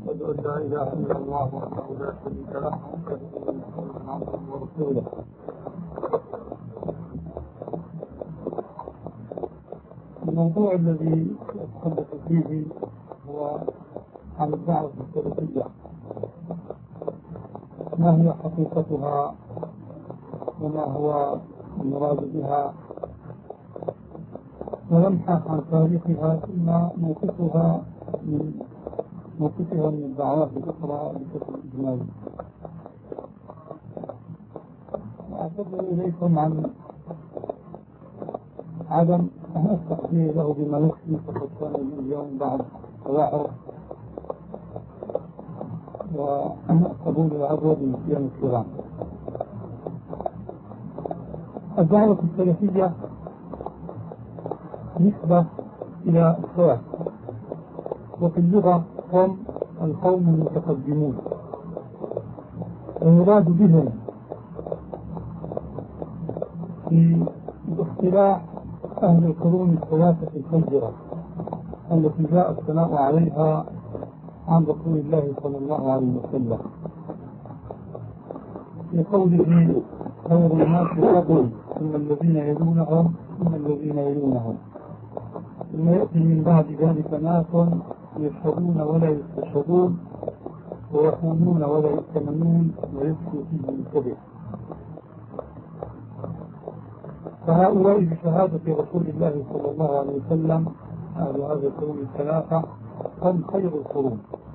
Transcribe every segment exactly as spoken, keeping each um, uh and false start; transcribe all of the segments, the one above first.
وأشهد أن لا إله إلا الله وحده لا شريك له وأشهد أن محمدا عبده ورسوله. الموضوع الذي أتحدث فيه هو عن الدعوة السلفية، ما هي حقيقتها وما هو المراد بها، ونبحث عن تاريخها ثم موقفها من موقفها من الدعوات الأخرى بشكل إجمالي. وأعتذر إليكم عن عدم أن أستحيي له بما يكفي، فقد كان لي اليوم بعض تواعر وقبول العذر بنسيان الكرام. الدعوة السلفية نسبة إلى السلف، وفي اللغة هم القوم المتقدمون، ويراد بهم في الاصطلاح أهل القرون الثلاثة الفجرة التي جاء الثناء عليها عن رسول الله صلى الله عليه وسلم في قوله: خير الناس قرني ثم الذين يلونهم ثم الذين يلونهم ثم يأتي من بعد ذلك ناس يشهدون ولا يستشهدون ويخونون ولا يؤتمنون ويفشو فيهم الكذب. فهؤلاء بشهادة رسول الله صلى الله عليه وسلم أهل هذه القرون الثلاثة هم خير القرون،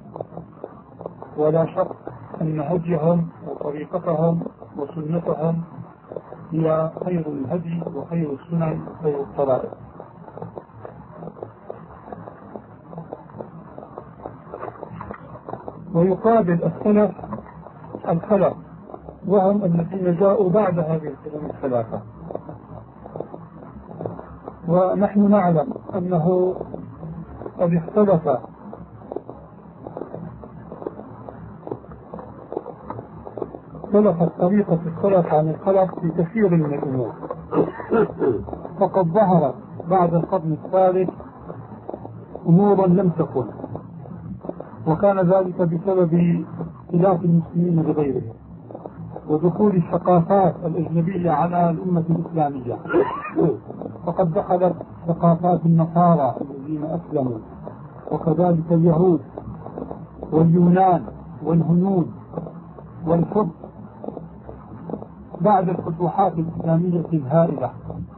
ولا شك أن هديهم وطريقتهم وسنتهم هي خير الهدي وخير السنن وخير الطرائق. ويقابل السلف الخلف، وهم الذين جاءوا بعد هذه القرون الثلاثة. ونحن نعلم أنه قد اختلف اختلفت طريقة السلف عن الخلف في كثير من الأمور، فقد ظهرت بعد القرن الثالث أمورا لم تكن، وكان ذلك بسبب اختلاف المسلمين بغيرهم ودخول الثقافات الأجنبية على الأمة الإسلامية. فقد دخلت ثقافات النصارى الذين أسلموا، وكذلك اليهود واليونان والهنود والفرس بعد الفتوحات الإسلامية الهائلة.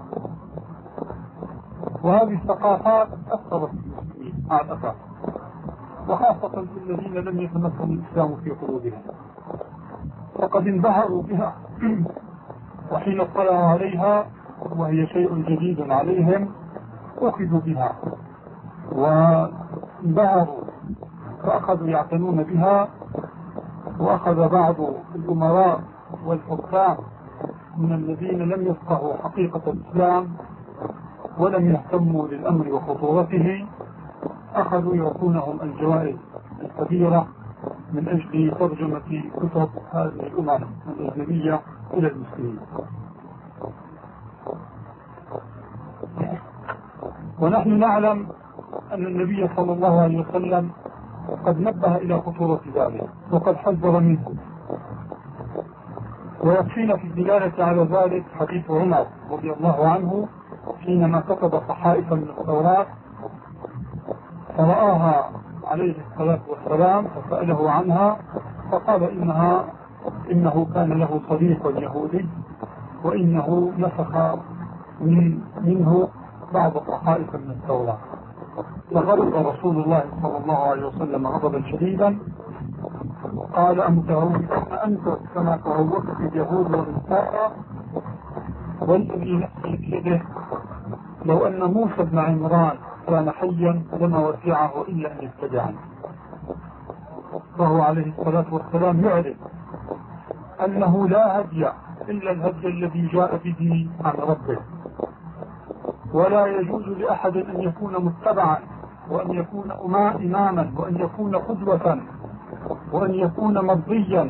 وهذه الثقافات أثرت في المسلمين مع الأسف، وخاصة في الذين لم يتمكن الإسلام في قلوبهم، فقد انبهروا بها وحين اطلعوا عليها وهي شيء جديد عليهم أخذوا بها وانبهروا فأخذوا يعتنون بها. وأخذ بعض الأمراء والحكام من الذين لم يفقهوا حقيقة الإسلام ولم يهتموا للأمر وخطورته، أخذوا يعطونهم الجوائز الكبيرة من أجل ترجمة كتب هذه الأمم الأجنبية إلى المسلمين. ونحن نعلم أن النبي صلى الله عليه وسلم قد نبه إلى خطورة ذلك وقد حذر منه. ويكفينا في الدلالة على ذلك حديث عمر رضي الله عنه حينما كتب صحائف من التوراة فرآها عليه الصلاة والسلام فسأله عنها فقال إنها إنه كان له صديق يهودي وإنه نسخ من منه بعض الصحائف من التوراة. فغضب رسول الله صلى الله عليه وسلم غضبا شديدا قال: أمتهون أنت كما تهوكت اليهود والنصارى، والذي نفسي بيده لو أن موسى بن عمران كان حيا لما وسعه إلا أن يتبعني. فهو عليه الصلاة والسلام يعلم أنه لا هدي إلا الهدي الذي جاء به عن ربه، ولا يجوز لأحد أن يكون متبعا وأن يكون إماما وأن يكون قدوة وأن يكون مرضيا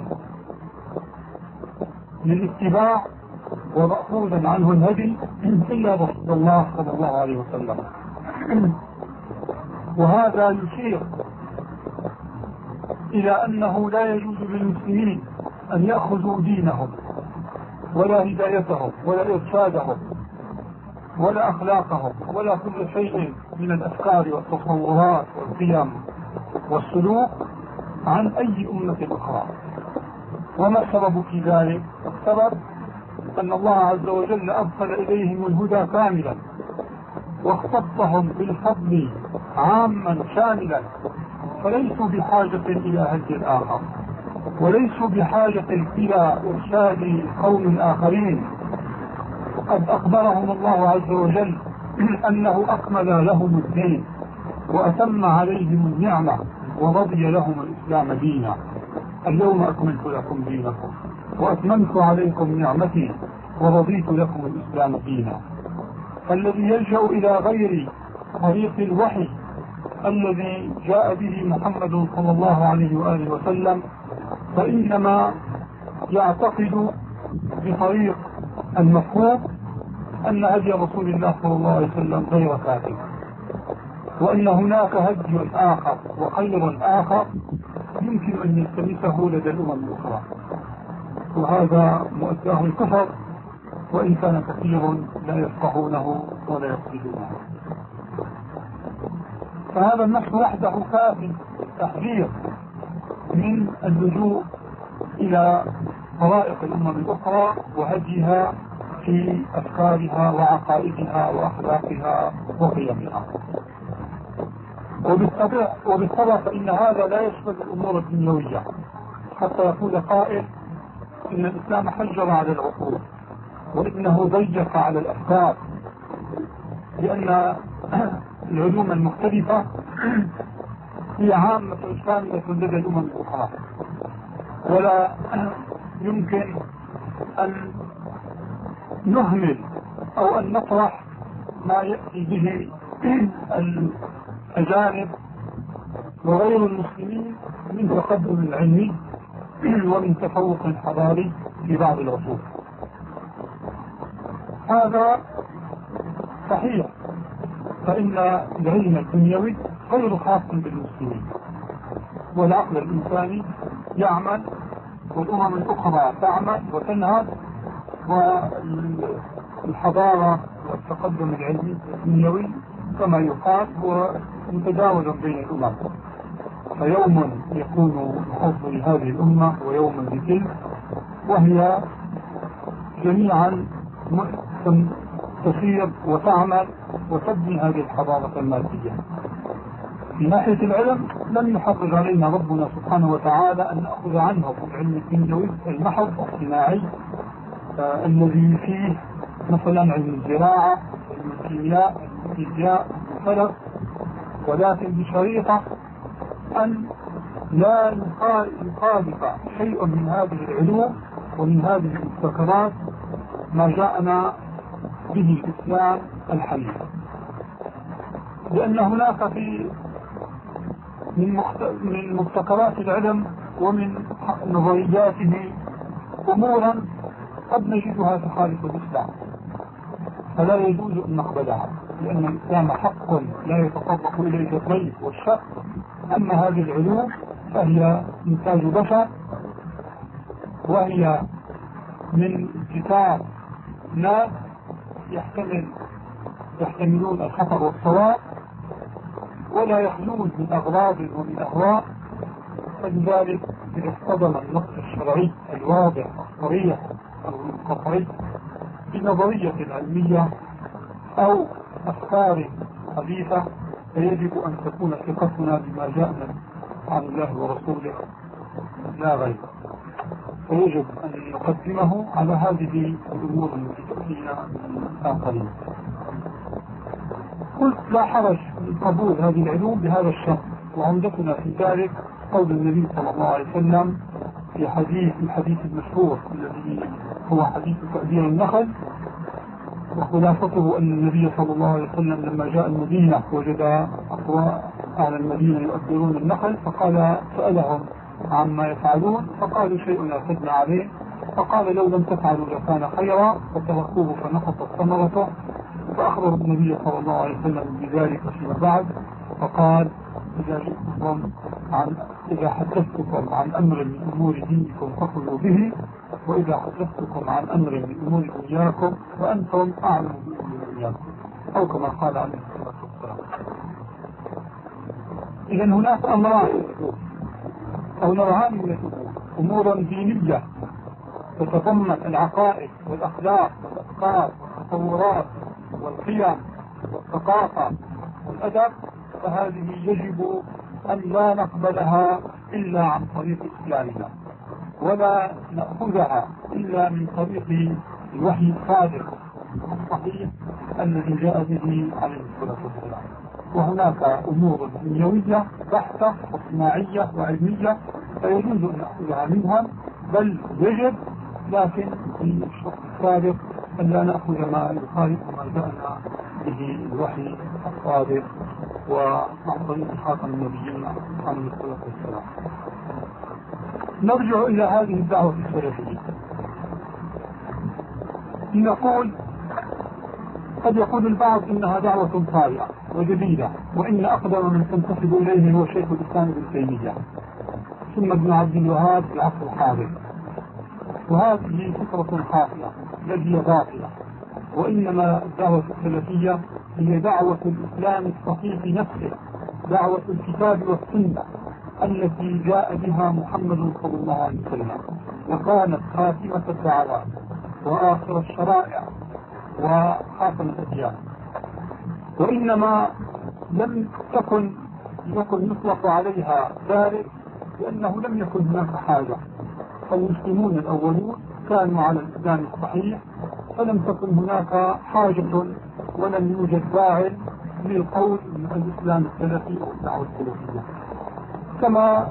للاتباع ومأخوذا عنه الهدي إلا رسول الله صلى الله عليه وسلم. وهذا يشير إلى أنه لا يجوز للمسلمين أن يأخذوا دينهم ولا هدايتهم ولا إرشادهم ولا أخلاقهم ولا كل شيء من الأفكار والتصورات والقيم والسلوك عن أي أمة أخرى. وما السبب في ذلك؟ السبب أن الله عز وجل أرسل إليهم الهدى كاملا واختصهم بالفضل عاما شاملا، فليسوا بحاجة إلى هدي الآخر وليسوا بحاجة إلى إرشاد قوم آخرين. قد أخبرهم الله عز وجل أنه أكمل لهم الدين وأتم عليهم النعمة ورضي لهم الإسلام دينا. اليوم أكملت لكم دينكم وأتممت عليكم نعمتي ورضيت لكم الإسلام دينا. الذي يلجأ إلى غير طريق الوحي الذي جاء به محمد صلى الله عليه وآله وسلم فإنما يعتقد بطريق المفهوم أن هدي رسول الله صلى الله عليه وسلم غير كافٍ، وأن هناك هدي آخر وخير آخر يمكن أن يلتمسه لدى الأمم الأخرى، وهذا مؤداه الكفر وإن كان كثير لا يفقهونه ولا يقصدونه. فهذا النص وحده كاف تحذير من اللجوء إلى طرائق الأمم الأخرى وهديها في أفكارها وعقائدها وأخلاقها وقيمها. وبالطبع وبالطبع فإن هذا لا يشمل الأمور الدنيوية، حتى يقول قائل إن الإسلام حجر على العقول وإنه ضيق على الأفكار، لأن العلوم المختلفة هي عامة شاملة لدى الأمم الأخرى، ولا يمكن أن نهمل أو أن نطرح ما يأتي به الأجانب وغير المسلمين من تقدم علمي ومن تفوق حضاري في بعض العصور. هذا صحيح، فإن العلم الدنيوي غير خاص بالمسلمين، والعقل الإنساني يعمل والأمم الأخرى تعمل وتنهض، والحضارة والتقدم العلمي الدنيوي كما يقال هو متداول بين الأمم، فيوم يكون حظ لهذه الأمة ويوم لتلك، وهي جميعا تسير وتعمل وتبني هذه الحضارة المادية. في ناحية العلم لم يحرج علينا ربنا سبحانه وتعالى أن نأخذ عنه العلم الدنيوي المحض الصناعي آه الذي فيه مثلا علم الزراعة، علم الكيمياء، الفيزياء، الفلك، ولكن بشريطة أن لا يخالف شيء من هذه العلوم ومن هذه المبتكرات ما جاءنا به الإسلام الحديث، لأن هناك في من, مخت... من مبتكرات العلم ومن نظرياته أمورا قد نجدها تخالف الإسلام، فلا يجوز أن نقبلها، لأن الإسلام حق لا يتطرق إليه الريب والشك. أما هذه العلوم فهي إنتاج بشر، وهي من كتاب ناس يحتمل يحتملون الخطأ والصواب ولا يخلون من أغراض ومن أهواء، فلذلك إذا اصطدم النص الشرعي الواضح الصريح أو القطعي بنظرية علمية أو أفكار حديثة فيجب أن تكون ثقتنا بما جاءنا عن الله ورسوله لا غير، فيجب أن نقدمه على هذه الأمور التي تأتينا من الآخرين. قلت لا حرج من قبول هذه العلوم بهذا الشرط، وعمدتنا في ذلك قول النبي صلى الله عليه وسلم في حديث الحديث المشهور الذي هو حديث تأدير النخل، وخلاصته أن النبي صلى الله عليه وسلم لما جاء المدينة وجد أهل المدينة يؤدرون النخل، فقال سألهم عما يفعلون فقالوا شيء لا سدنا عليه، فقال لو لم تفعلوا لكان خيرا، فتركوه فنقصت ثمرته، فأخبر النبي صلى الله عليه وسلم بذلك فيما بعد، فقال إذا جئتكم عن إذا حدثتكم عن أمر من أمور دينكم فخذوا به، وإذا حدثتكم عن أمر من أمور دنياكم فأنتم أعلم بأمور دنياكم، أو كما قال عليه الصلاة والسلام. إذا هناك أمران أو نوعان من الأمور: أمور دينية تتضمن العقائد والأخلاق والأفكار والتصورات والقيم والثقافة والأدب، فهذه يجب أن لا نقبلها إلا عن طريق إسلامنا، ولا نأخذها إلا من طريق الوحي الصادق الصحيح الذي جاء به عليه الصلاة والسلام. وهناك أمور دنيوية بحتة وصناعية وعلمية فيجوز أن نأخذها منها، بل يجب، لكن في الشرط السابق أن لا نأخذ ما يخالف ما جاءنا به الوحي الصادق وعن طريق خاتم النبيين عليه الصلاة والسلام. نرجع إلى هذه الدعوة السلفية. نقول قد يقول البعض إنها دعوة طارئة وجديدة، وإن أقدم من تنتسب إليه هو شيخ الإسلام ابن تيمية ثم ابن عبد الوهاب في العصر الحاضر، وهذه فكرة خاطئة بل هي باطلة، وإنما الدعوة السلفية هي دعوة الإسلام الصحيح نفسه، دعوة الكتاب والسنة التي جاء بها محمد صلى الله عليه وسلم، وكانت خاتمة الدعوات وآخر الشرائع وخاتم الأديان. وإنما لم تكن يكن يطلق عليها ذلك لأنه لم يكن هناك حاجة، فالمسلمون الأولون كانوا على الإسلام الصحيح، فلم تكن هناك حاجة ولم يوجد داعي للقول الإسلام السلفي أو الدعوة السلفية. كما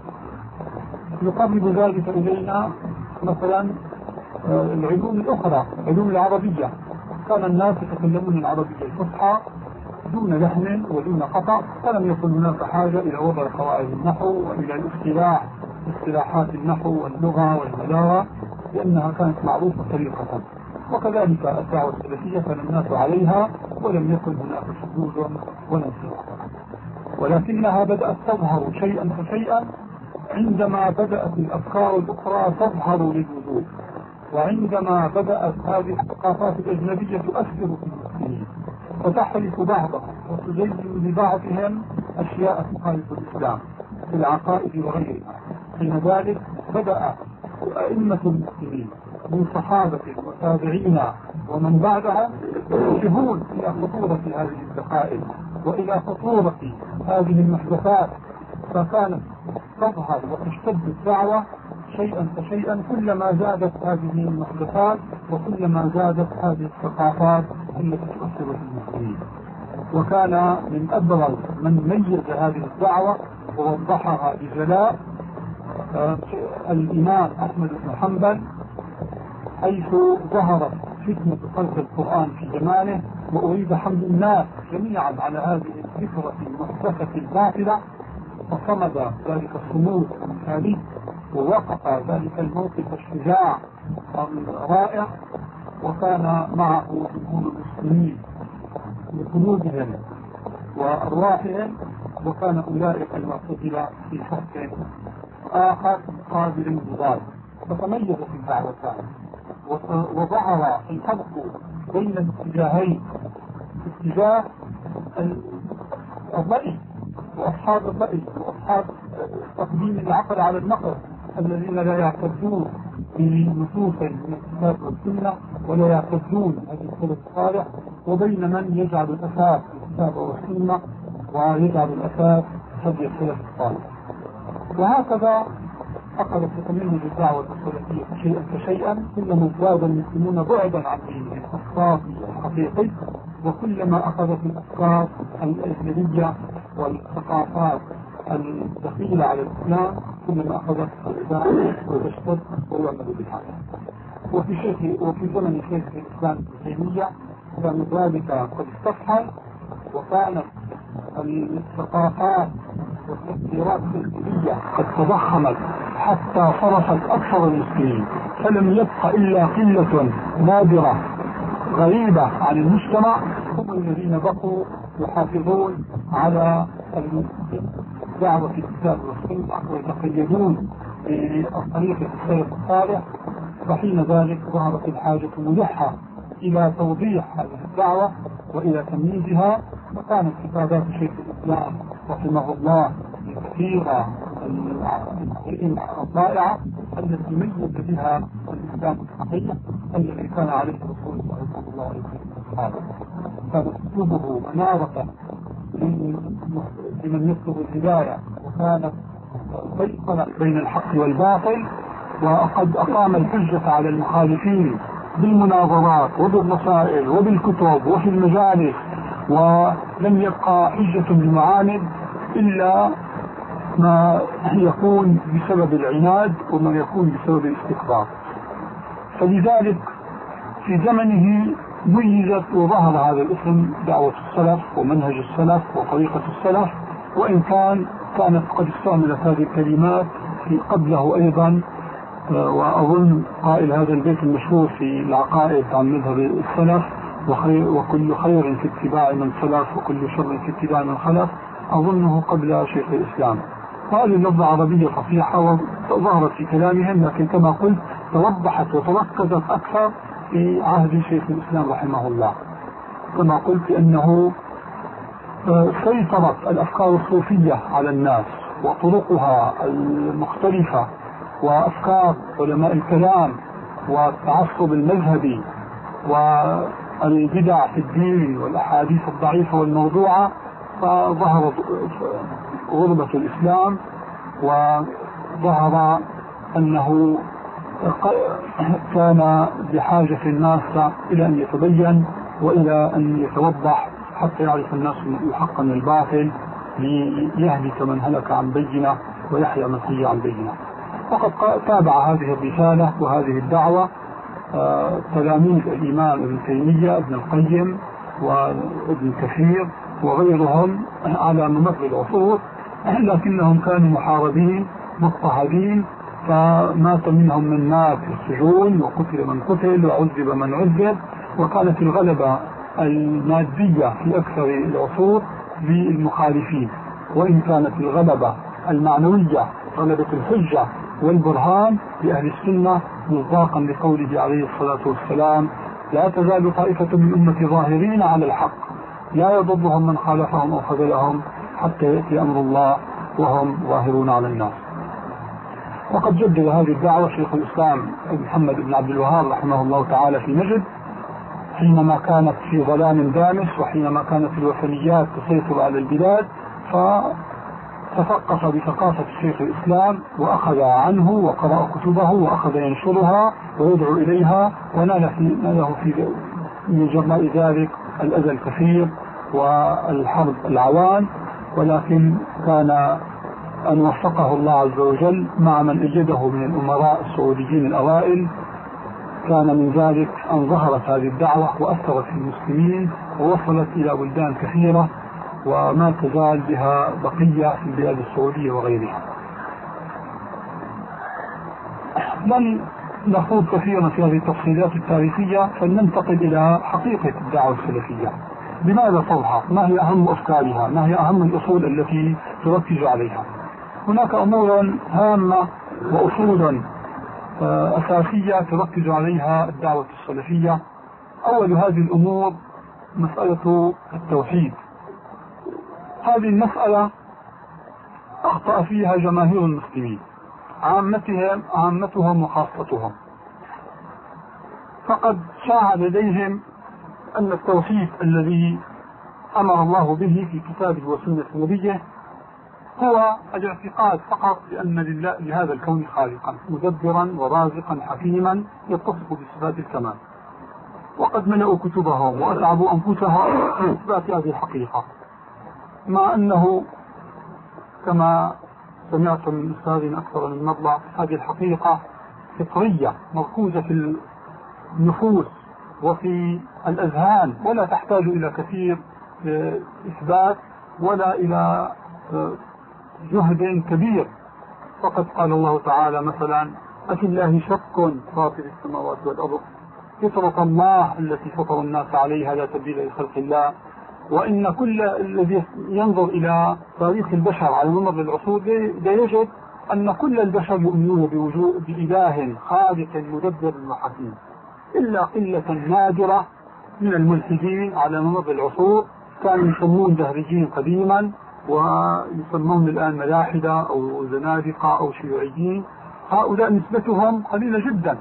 يقرب ذلك إلينا مثلا العلوم الأخرى، العلوم العربية، كان الناس يتكلمون العربية الفصحى دون لحن ودون خطأ، فلم يكن هناك حاجة إلى وضع قواعد النحو وإلى الاصطلاح اصطلاحات النحو واللغة والبلاغة، لأنها كانت معروفة طريقة. وكذلك الدعوة السلفية كان الناس عليها ولم يكن هناك شذوذ ولا انحراف، ولكنها بدأت تظهر شيئا فشيئا عندما بدأت الأفكار الأخرى تظهر للوجود، وعندما بدأت هذه الثقافات الأجنبية تؤثر في المسلمين فتحرك بعضهم وتزين لبعضهم أشياء تخالف الإسلام في العقائد وغيرها. حين ذلك بدأ أئمة المسلمين من صحابة وتابعين ومن بعدهم ينتبهون إلى خطورة هذه الدقائق وإلى خطورة هذه المحدثات، فكانت تظهر وتشتد الدعوة شيئا فشيئا كلما زادت هذه المحدثات وكلما زادت هذه الثقافات التي تؤثر في المسلمين. وكان من أبرز من ميز هذه الدعوة ووضحها بجلاء الإمام أحمد بن حنبل، حيث ظهرت فتنة خلق القرآن في زمانه وأريد حمل الناس جميعا على هذه الفكرة المحدثة الباطلة، فصمد ذلك الصمود المثالي ووقف ذلك الموقف الشجاع الرائع، وكان معه جمهور المسلمين بقلوبهم وأرواحهم، وكان أولئك المعتزلة في حق آخر قابل بذلك، فتميز في الدعوتان وظهر الفرق بين الاتجاهين، اتجاه الرأي وأصحاب الرأي وأصحاب تقديم العقل على النقل الذين لا يعتدون بنصوص من الكتاب والسنة ولا يعتدون بهذه السلف الصالح، وبين من يجعل الأساس في الكتاب والسنة ويجعل الأساس هدي السلف الصالح. وهكذا أخذت تتميز الدعوة السلفية شيئا فشيئا، كلما ازداد المسلمون بعدا عن دينهم الصافي الحقيقي، وكلما أخذت الأفكار الأجنبية والثقافات الدخيلة على الإسلام كلما أخذت الإسلام وتشتد ويعمل بها. وفي شيخ وفي زمن شيخ الإسلام ابن تيمية كان ذلك قد استفحل، وكانت الثقافات والتفسيرات الفكرية قد تضخمت حتى صرفت أكثر المسلمين، فلم يبق إلا قلة نادرة غريبة عن المجتمع هم الذين بقوا يحافظون على دعوة الكتاب والسنة ويتقيدون بطريقة السلف الصالح، فحين ذلك ظهرت الحاجة الملحة إلى توضيح هذه الدعوة وإلى تمييزها، وكانت كتابات شيخ الإسلام رحمه الله كثيرة الرائعة التي ميز بها الإسلام الحقيقي الذي كان عليه رسول الله صلى الله عليه وسلم. كان أسلوبه منارة لمن يطلب الهداية، وكانت سيطرة بين الحق والباطل، وقد أقام الحجة على المخالفين بالمناظرات وبالرسائل وبالكتب وفي المجالس، ولم يبقى حجة للمعاند إلا ما يكون بسبب العناد وما يكون بسبب الاستكبار. فلذلك في زمنه ميزت وظهر هذا الاسم دعوة السلف ومنهج السلف وطريقة السلف، وإن كان كانت قد استعملت هذه الكلمات في قبله أيضا. وأظن قائل هذا البيت المشهور في العقائد عن مذهب السلف: وخير وكل خير في اتباع من سلف وكل شر في اتباع من خلف، أظنه قبل شيخ الإسلام. هذه اللفظة عربية فصيحة وظهرت في كلامهم، لكن كما قلت توضحت وتركزت أكثر في عهد شيخ الإسلام رحمه الله. كما قلت أنه سيطرت الأفكار الصوفية على الناس وطرقها المختلفة وأفكار علماء الكلام والتعصب المذهبي والبدع في الدين والأحاديث الضعيفة والموضوعة، فظهرت غربة الإسلام، وظهر أنه كان بحاجة الناس إلى أن يتبين وإلى أن يتوضح حتى يعرف الناس الحق من الباطل، ليهلك من هلك عن بينة ويحيى من حي عن بينة. وقد تابع هذه الرسالة وهذه الدعوة تلاميذ الإمام ابن تيمية ابن القيم وابن كثير وغيرهم على ممر العصور، لكنهم كانوا محاربين مضطهدين، فمات منهم من مات في السجون، وقتل من قتل، وعذب من عذب، وكانت الغلبة المادية في أكثر العصور للمخالفين، وإن كانت الغلبة المعنوية غلبة الحجة والبرهان لأهل السنة، مصداقا لقوله عليه الصلاة والسلام: لا تزال طائفة من أمة ظاهرين على الحق لا يضرهم من خالفهم أو خذلهم حتى يأتي أمر الله وهم ظاهرون على الناس. وقد جدد هذه الدعوة شيخ الإسلام محمد بن عبد الوهاب رحمه الله تعالى في نجد، حينما كانت في ظلام دامس وحينما كانت الوثنيات تسيطر على البلاد، فتثقف بثقافة شيخ الإسلام وأخذ عنه وقرأ كتبه وأخذ ينشرها ويدعو إليها، ونال له في من جراء ذلك الأذى الكثير والحرب العوان، ولكن كان أن وفقه الله عز وجل مع من أجده من الأمراء السعوديين الأوائل. كان من ذلك أن ظهرت هذه الدعوة وأثرت في المسلمين ووصلت إلى بلدان كثيرة، وما تزال بها بقية في البلاد السعودية وغيرها. لن نخوض كثيرا في هذه التفصيلات التاريخية، فلننتقل إلى حقيقة الدعوة السلفية. لماذا تظهر؟ ما هي أهم أفكارها؟ ما هي أهم الأصول التي تركز عليها؟ هناك أمور هامة وأصول أساسية تركز عليها الدعوة السلفية. أول هذه الأمور مسألة التوحيد. هذه المسألة أخطأ فيها جماهير المسلمين، عامتهم عامتهم وخاصتهم، فقد شاع لديهم أن التوحيد الذي أمر الله به في كتابه وسنة نبيه هو الاعتقاد فقط بأن لله لهذا الكون خالقا مدبرا ورازقا حكيما يتصف بصفات الكمال، وقد ملأوا كتبهم وأتعبوا أنفسهم في إثبات هذه الحقيقة، مع أنه كما سمعت من أستاذ أكثر من مرة هذه الحقيقة فطرية مركوزة في النفوس وفي الأذهان، ولا تحتاج إلى كثير إثبات ولا إلى جهد كبير. فقد قال الله تعالى مثلا: أفي الله شك فاطر السماوات والأرض فطرة الله التي فطر الناس عليها لا تبديل لخلق الله وإن كل الذي ينظر إلى تاريخ البشر على ممر العصور لا يجد أن كل البشر يؤمنون بوجود بإله خالق مدبر وحكيم، إلا قلة نادرة من الملحدين على ممر العصور كانوا يسمون دهريين قديما ويسمون الآن ملاحدة أو زنادقة أو شيوعيين. هؤلاء نسبتهم قليلة جدا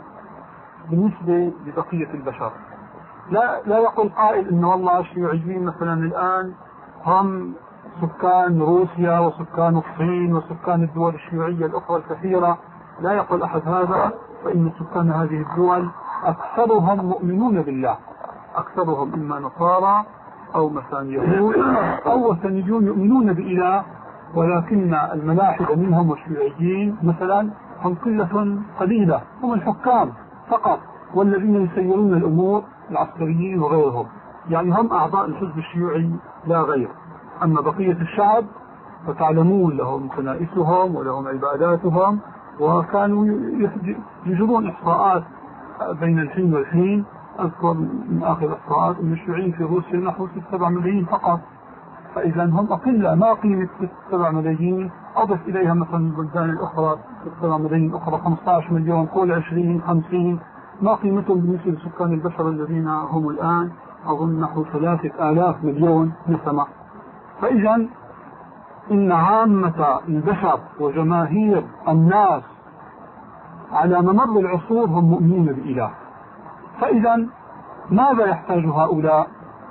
بالنسبة لبقية البشر. لا لا يقول قائل إن والله الشيوعيين مثلا الآن هم سكان روسيا وسكان الصين وسكان الدول الشيوعية الأخرى الكثيرة، لا يقول أحد هذا، فإن سكان هذه الدول أكثرهم مؤمنون بالله، أكثرهم إما نصارى أو مثلا يهود أو وثنيون يؤمنون بإله، ولكن الملاحدة منهم والشيوعيين مثلا هم قلة قليلة، هم الحكام فقط والذين يسيرون الأمور العسكريين وغيرهم، يعني هم أعضاء الحزب الشيوعي لا غير. أما بقية الشعب فتعلمون لهم كنائسهم ولهم عباداتهم، وكانوا يجرون إحصاءات بين الحين والحين. أذكر من آخر الإحصاءات أن الشيوعيين في روسيا نحو ستة سبعة ملايين فقط، فإذا هم أقل. ما قيمة ستة سبعة ملايين أضف إليها مثلا البلدان الأخرى ستة سبعة ملايين الأخرى خمسة عشر مليون، قول عشرين خمسين، ما قيمتهم بالنسبة لسكان البشر الذين هم الآن أظن نحو ثلاثة آلاف مليون نسمة. فإذا إن عامة البشر وجماهير الناس على ممر العصور هم مؤمنين بإله. فإذا ماذا يحتاج هؤلاء؟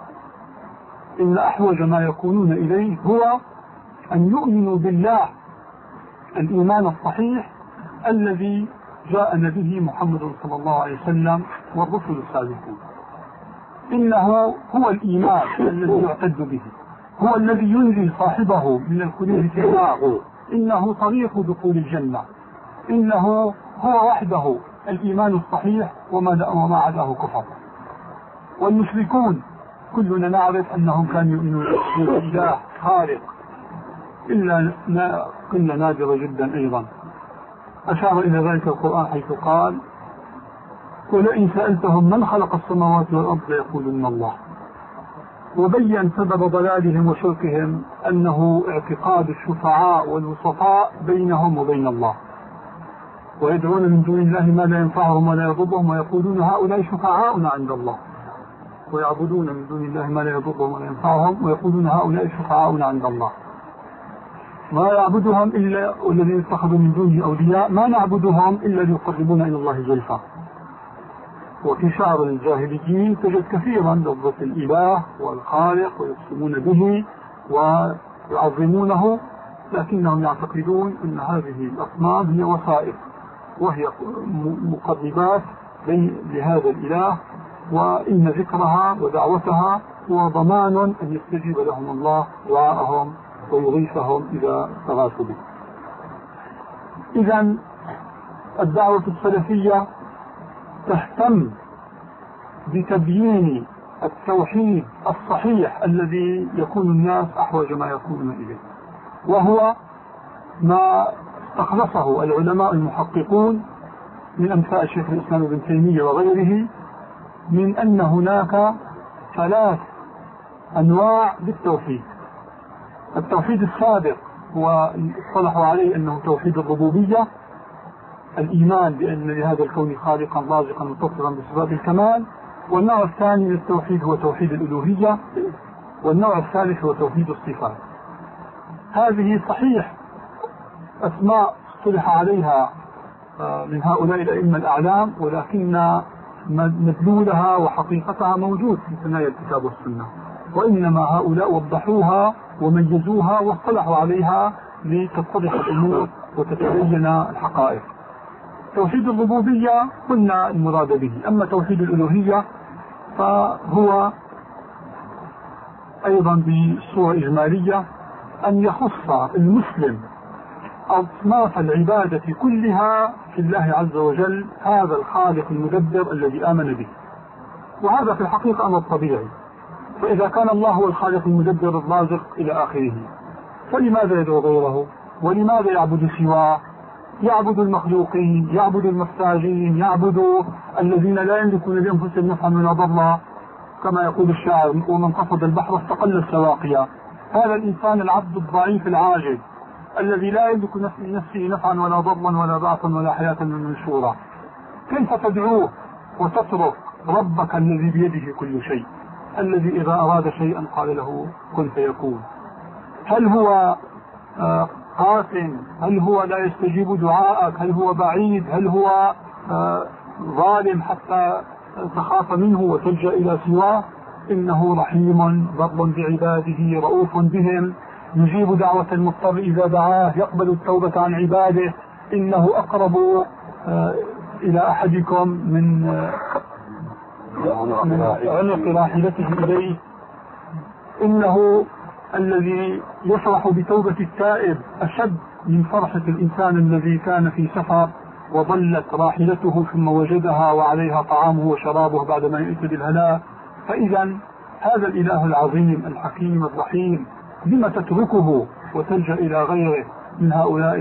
إن أحوج ما يكونون إليه هو أن يؤمنوا بالله الإيمان الصحيح الذي جاء به محمد صلى الله عليه وسلم والرسل السابقون. إنه هو الإيمان الذي يعتد به، هو الذي ينجي صاحبه من الخلود في النار، إنه طريق دخول الجنة، إنه هو وحده الإيمان الصحيح وما عداه كفر. والمشركون كلنا نعرف أنهم كانوا يؤمنون بالله خالق، إلا قلة نادرة جدا أيضا. أشار إلى ذلك القرآن حيث قال: ولئن سألتهم من خلق السماوات والأرض ليقولن الله. وبين سبب ضلالهم وشركهم أنه اعتقاد الشفعاء والوسطاء بينهم وبين الله، ويدعون من دون الله ما لا ينفعهم ولا يضرهم ويقولون هؤلاء شفعاؤنا عند الله، ويعبدون من دون الله ما لا يضرهم ولا ينفعهم ويقولون هؤلاء شفعاؤنا عند الله، ما يعبدهم إلا والذين اتخذوا من دونه أولياء ما نعبدهم إلا ليقربونا إلى الله زلفى. وفي شعر الجاهليين تجد كثيرا لفظة الإله والخالق ويقسمون به ويعظمونه، لكنهم يعتقدون أن هذه الأصنام هي وسائط وهي مقربات لهذا الإله، وإن ذكرها ودعوتها هو ضمان أن يستجيب لهم الله دعاءهم ويغيثهم إذا استغاثوا به. إذن الدعوة السلفية تهتم بتبيين التوحيد الصحيح الذي يكون الناس أحوج ما يكونون إليه، وهو ما استخلصه العلماء المحققون من أمثال شيخ الإسلام ابن تيمية وغيره، من أن هناك ثلاث أنواع للتوحيد. التوحيد السابق واصطلحوا عليه أنه توحيد الربوبية، الإيمان بأن لهذا الكون خالقا رازقا متصفا بصفات الكمال. والنوع الثاني من التوحيد هو توحيد الألوهية، والنوع الثالث هو توحيد الصفات. هذه صحيح أسماء اصطلح عليها من هؤلاء الأئمة الأعلام، ولكن مدلولها وحقيقتها موجود في ثنايا الكتاب والسنة، وإنما هؤلاء وضحوها وميزوها واصطلحوا عليها لتتضح الأمور وتتبين الحقائق. توحيد الربوبية قلنا المراد به. أما توحيد الألوهية فهو أيضا بصورة إجمالية أن يخص المسلم أصناف العبادة كلها في الله عز وجل، هذا الخالق المدبر الذي آمن به، وهذا في الحقيقة أمر طبيعي. فإذا كان الله هو الخالق المدبر الرازق إلى آخره، فلماذا يدعو غيره؟ ولماذا يعبد سواه؟ يعبد المخلوقين، يعبد المحتاجين، يعبد الذين لا يملكون لأنفسهم نفعا ولا ضرا. كما يقول الشاعر ومن قصد البحر استقل السواقيا. هذا الإنسان العبد الضعيف العاجز الذي لا يملك لنفسه نفعا ولا ضرا ولا بعثا ولا حياة من نشورا، كيف تدعوه وتترك ربك الذي بيده كل شيء، الذي إذا أراد شيئا قال له كن فيكون؟ هل هو قاس؟ هل هو لا يستجيب دعاءك؟ هل هو بعيد؟ هل هو ظالم حتى تخاف منه وتلجأ إلى سواه؟ إنه رحيم بر بعباده رؤوف بهم، يجيب دعوة المضطر إذا دعاه، يقبل التوبة عن عباده. إنه أقرب إلى أحدكم من عنق راحلته إليه. إنه الذي يفرح بتوبة التائب أشد من فرحة الإنسان الذي كان في سفر وضلت راحلته ثم وجدها وعليها طعامه وشرابه بعدما يؤتي الهلاك. فإذا هذا الإله العظيم الحكيم الرحيم لما تتركه وتلجأ إلى غيره من هؤلاء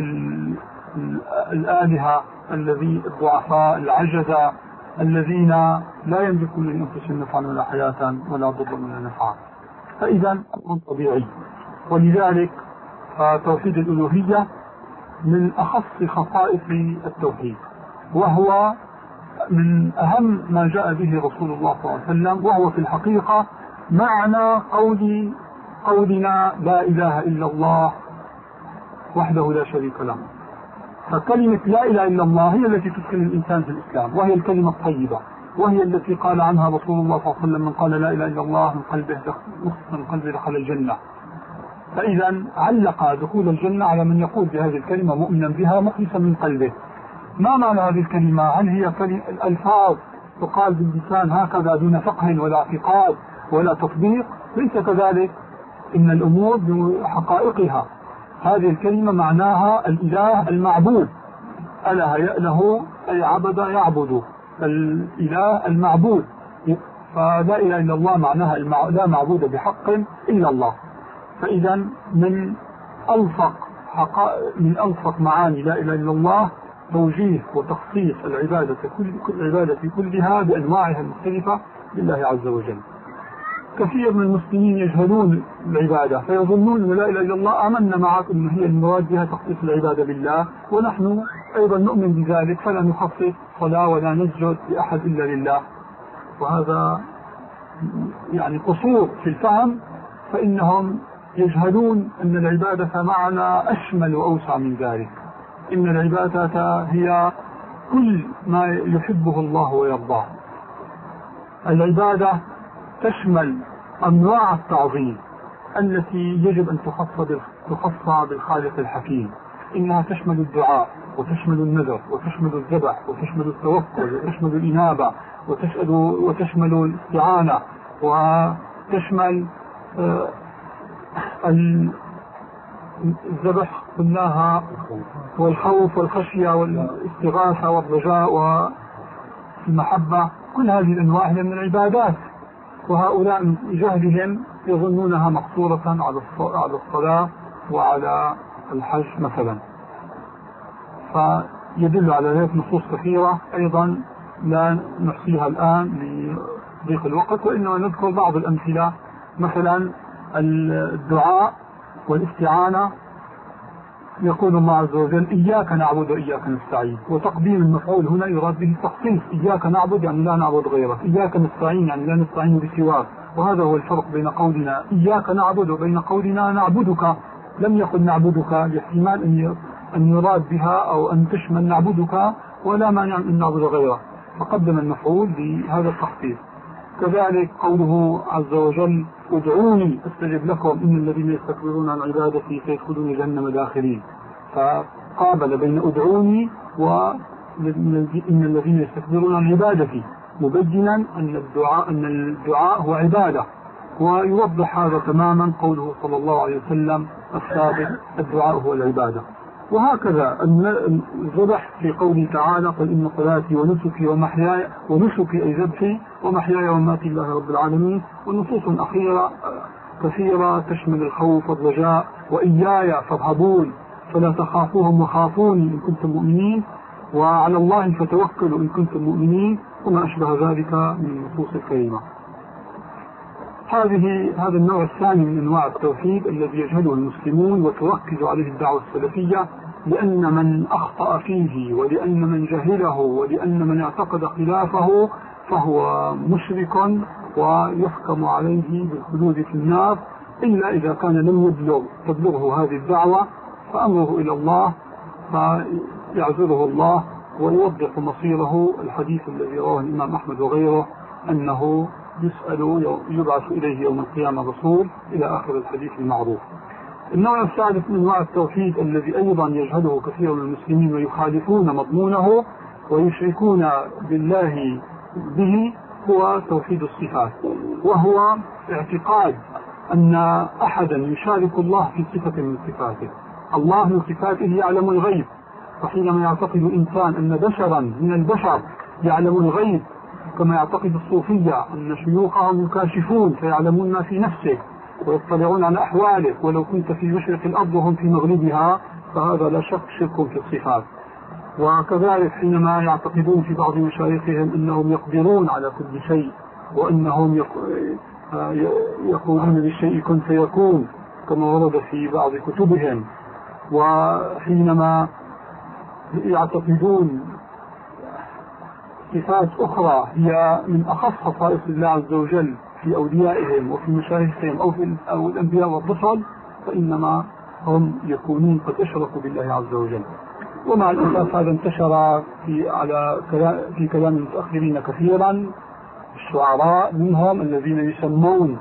الآلهة الذي الضعفاء العجزة الذين لا يملكون لأنفسهم نفعا ولا حياة ولا ضرا ولا نفعا؟ فإذا أمر طبيعي. ولذلك فتوحيد الألوهية من أخص خصائص التوحيد، وهو من أهم ما جاء به رسول الله صلى الله عليه وسلم، وهو في الحقيقة معنى قول قولنا لا إله إلا الله وحده لا شريك له. فكلمة لا إله إلا الله هي التي تدخل الإنسان في الإسلام، وهي الكلمة الطيبة، وهي التي قال عنها رسول الله صلى الله عليه وسلم من قال لا إله إلا الله من قلبه من قلبه دخل الجنة. فإذا علق دخول الجنة على من يقول بهذه الكلمة مؤمنا بها مخلصا من قلبه. ما معنى هذه الكلمة؟ هل هي الألفاظ تقال باللسان هكذا دون فقه ولا اعتقاد ولا تطبيق؟ ليس كذلك، إن الأمور بحقائقها. هذه الكلمة معناها الإله المعبود، أله يأله أي عبد يعبد، الإله المعبود. فلا إله إلا الله معناها المع... لا معبود بحق إلا الله. فإذا من ألصق حقا... من ألصق معاني لا إله إلا الله توجيه وتخصيص العبادة كل العبادة كلها بأنواعها المختلفة لله عز وجل. كثير من المسلمين يجهلون العبادة فيظنون أن لا إله إلا الله آمنا معك أن هي المراد بها تخصيص العبادة بالله، ونحن أيضا نؤمن بذلك، فلا نخصص صلاة ولا نسجد لأحد إلا لله. وهذا يعني قصور في الفهم، فإنهم يجهلون أن العبادة معنى أشمل وأوسع من ذلك. إن العبادة هي كل ما يحبه الله ويرضاه. العبادة تشمل أنواع التعظيم التي يجب أن تخص بالخالق الحكيم. إنها تشمل الدعاء وتشمل النذر وتشمل الذبح وتشمل التوكل وتشمل الإنابة وتشمل الاستعانة وتشمل الذبح قلناها والخوف والخشية والاستغاثة والرجاء والمحبة. كل هذه الأنواع هي من العبادات، وهؤلاء من جهلهم يظنونها مقصورة على الصلاة وعلى الحج مثلا. فيدل على ذلك نصوص كثيرة أيضا لا نحصيها الآن لضيق الوقت، وإنما نذكر بعض الأمثلة. مثلا الدعاء والاستعانة، يقول الله عز وجل إياك نعبد وإياك نستعين، وتقديم المفعول هنا يراد به التخصيص. إياك نعبد يعني لا نعبد غيرك، إياك نستعين يعني لا نستعين بسواك. وهذا هو الفرق بين قولنا إياك نعبد وبين قولنا نعبدك. لم يقل نعبدك لاحتمال أن يراد بها أو أن تشمل نعبدك ولا مانع أن نعبد غيره، فقدم المفعول بهذا التخصيص. كذلك قوله عز وجل ادعوني استجب لكم إن الذين يستكبرون عن عبادتي سيدخلون جهنم داخرين، فقابل بين ادعوني وإن الذين يستكبرون عن عبادتي، مبينا أن الدعاء, أن الدعاء هو عبادة. ويوضح هذا تماما قوله صلى الله عليه وسلم الثابت الدعاء هو العبادة. وهكذا الذبح في قوله تعالى قل إن صلاتي ونسكي ومحياي ونسكي أي ذبحي ومحياي ومماتي لله رب العالمين. ونصوص أخيرة كثيرة تشمل الخوف والرجاء وإياي فارهبون فلا تخافوهم وخافوني إن كنتم مؤمنين وعلى الله فتوكلوا إن كنتم مؤمنين وما أشبه ذلك من النصوص الكريمة. هذه هذا النوع الثاني من أنواع التوحيد الذي يجهله المسلمون وتركز عليه الدعوة السلفية، لأن من أخطأ فيه ولأن من جهله ولأن من اعتقد خلافه فهو مشرك ويحكم عليه بالخلود في النار، إلا إذا كان لم يبلغ تبلغه هذه الدعوة فأمره إلى الله فيعذره الله ويوضح مصيره. الحديث الذي رواه الإمام أحمد وغيره أنه يسأل يبعث إليه يوم القيامة رسول إلى آخر الحديث المعروف. النوع الثالث من أنواع التوحيد الذي أيضا يجهله كثير من المسلمين ويخالفون مضمونه ويشركون بالله به هو توحيد الصفات، وهو اعتقاد أن أحدا يشارك الله في صفة من صفاته. الله من صفاته يعلم الغيب، وحينما يعتقد الإنسان أن بشرا من البشر يعلم الغيب كما يعتقد الصوفية أن شيوخهم يكاشفون فيعلمون ما في نفسك ويطلعون على أحوالك ولو كنت في مشرق الأرض وهم في مغربها، فهذا لا شك شرك في الصفات. وكذلك حينما يعتقدون في بعض مشايخهم أنهم يقدرون على كل شيء وأنهم يقولون للشيء كن فيكون كما ورد في بعض كتبهم، وحينما يعتقدون صفات أخرى هي من أخص خصائص الله عز وجل في أوليائهم وفي مشايخهم أو في أو الأنبياء والرسل، فإنما هم يكونون قد أشركوا بالله عز وجل. ومع الأسف هذا انتشر في على في كلام المتأخرين كثيرا، الشعراء منهم الذين يسمون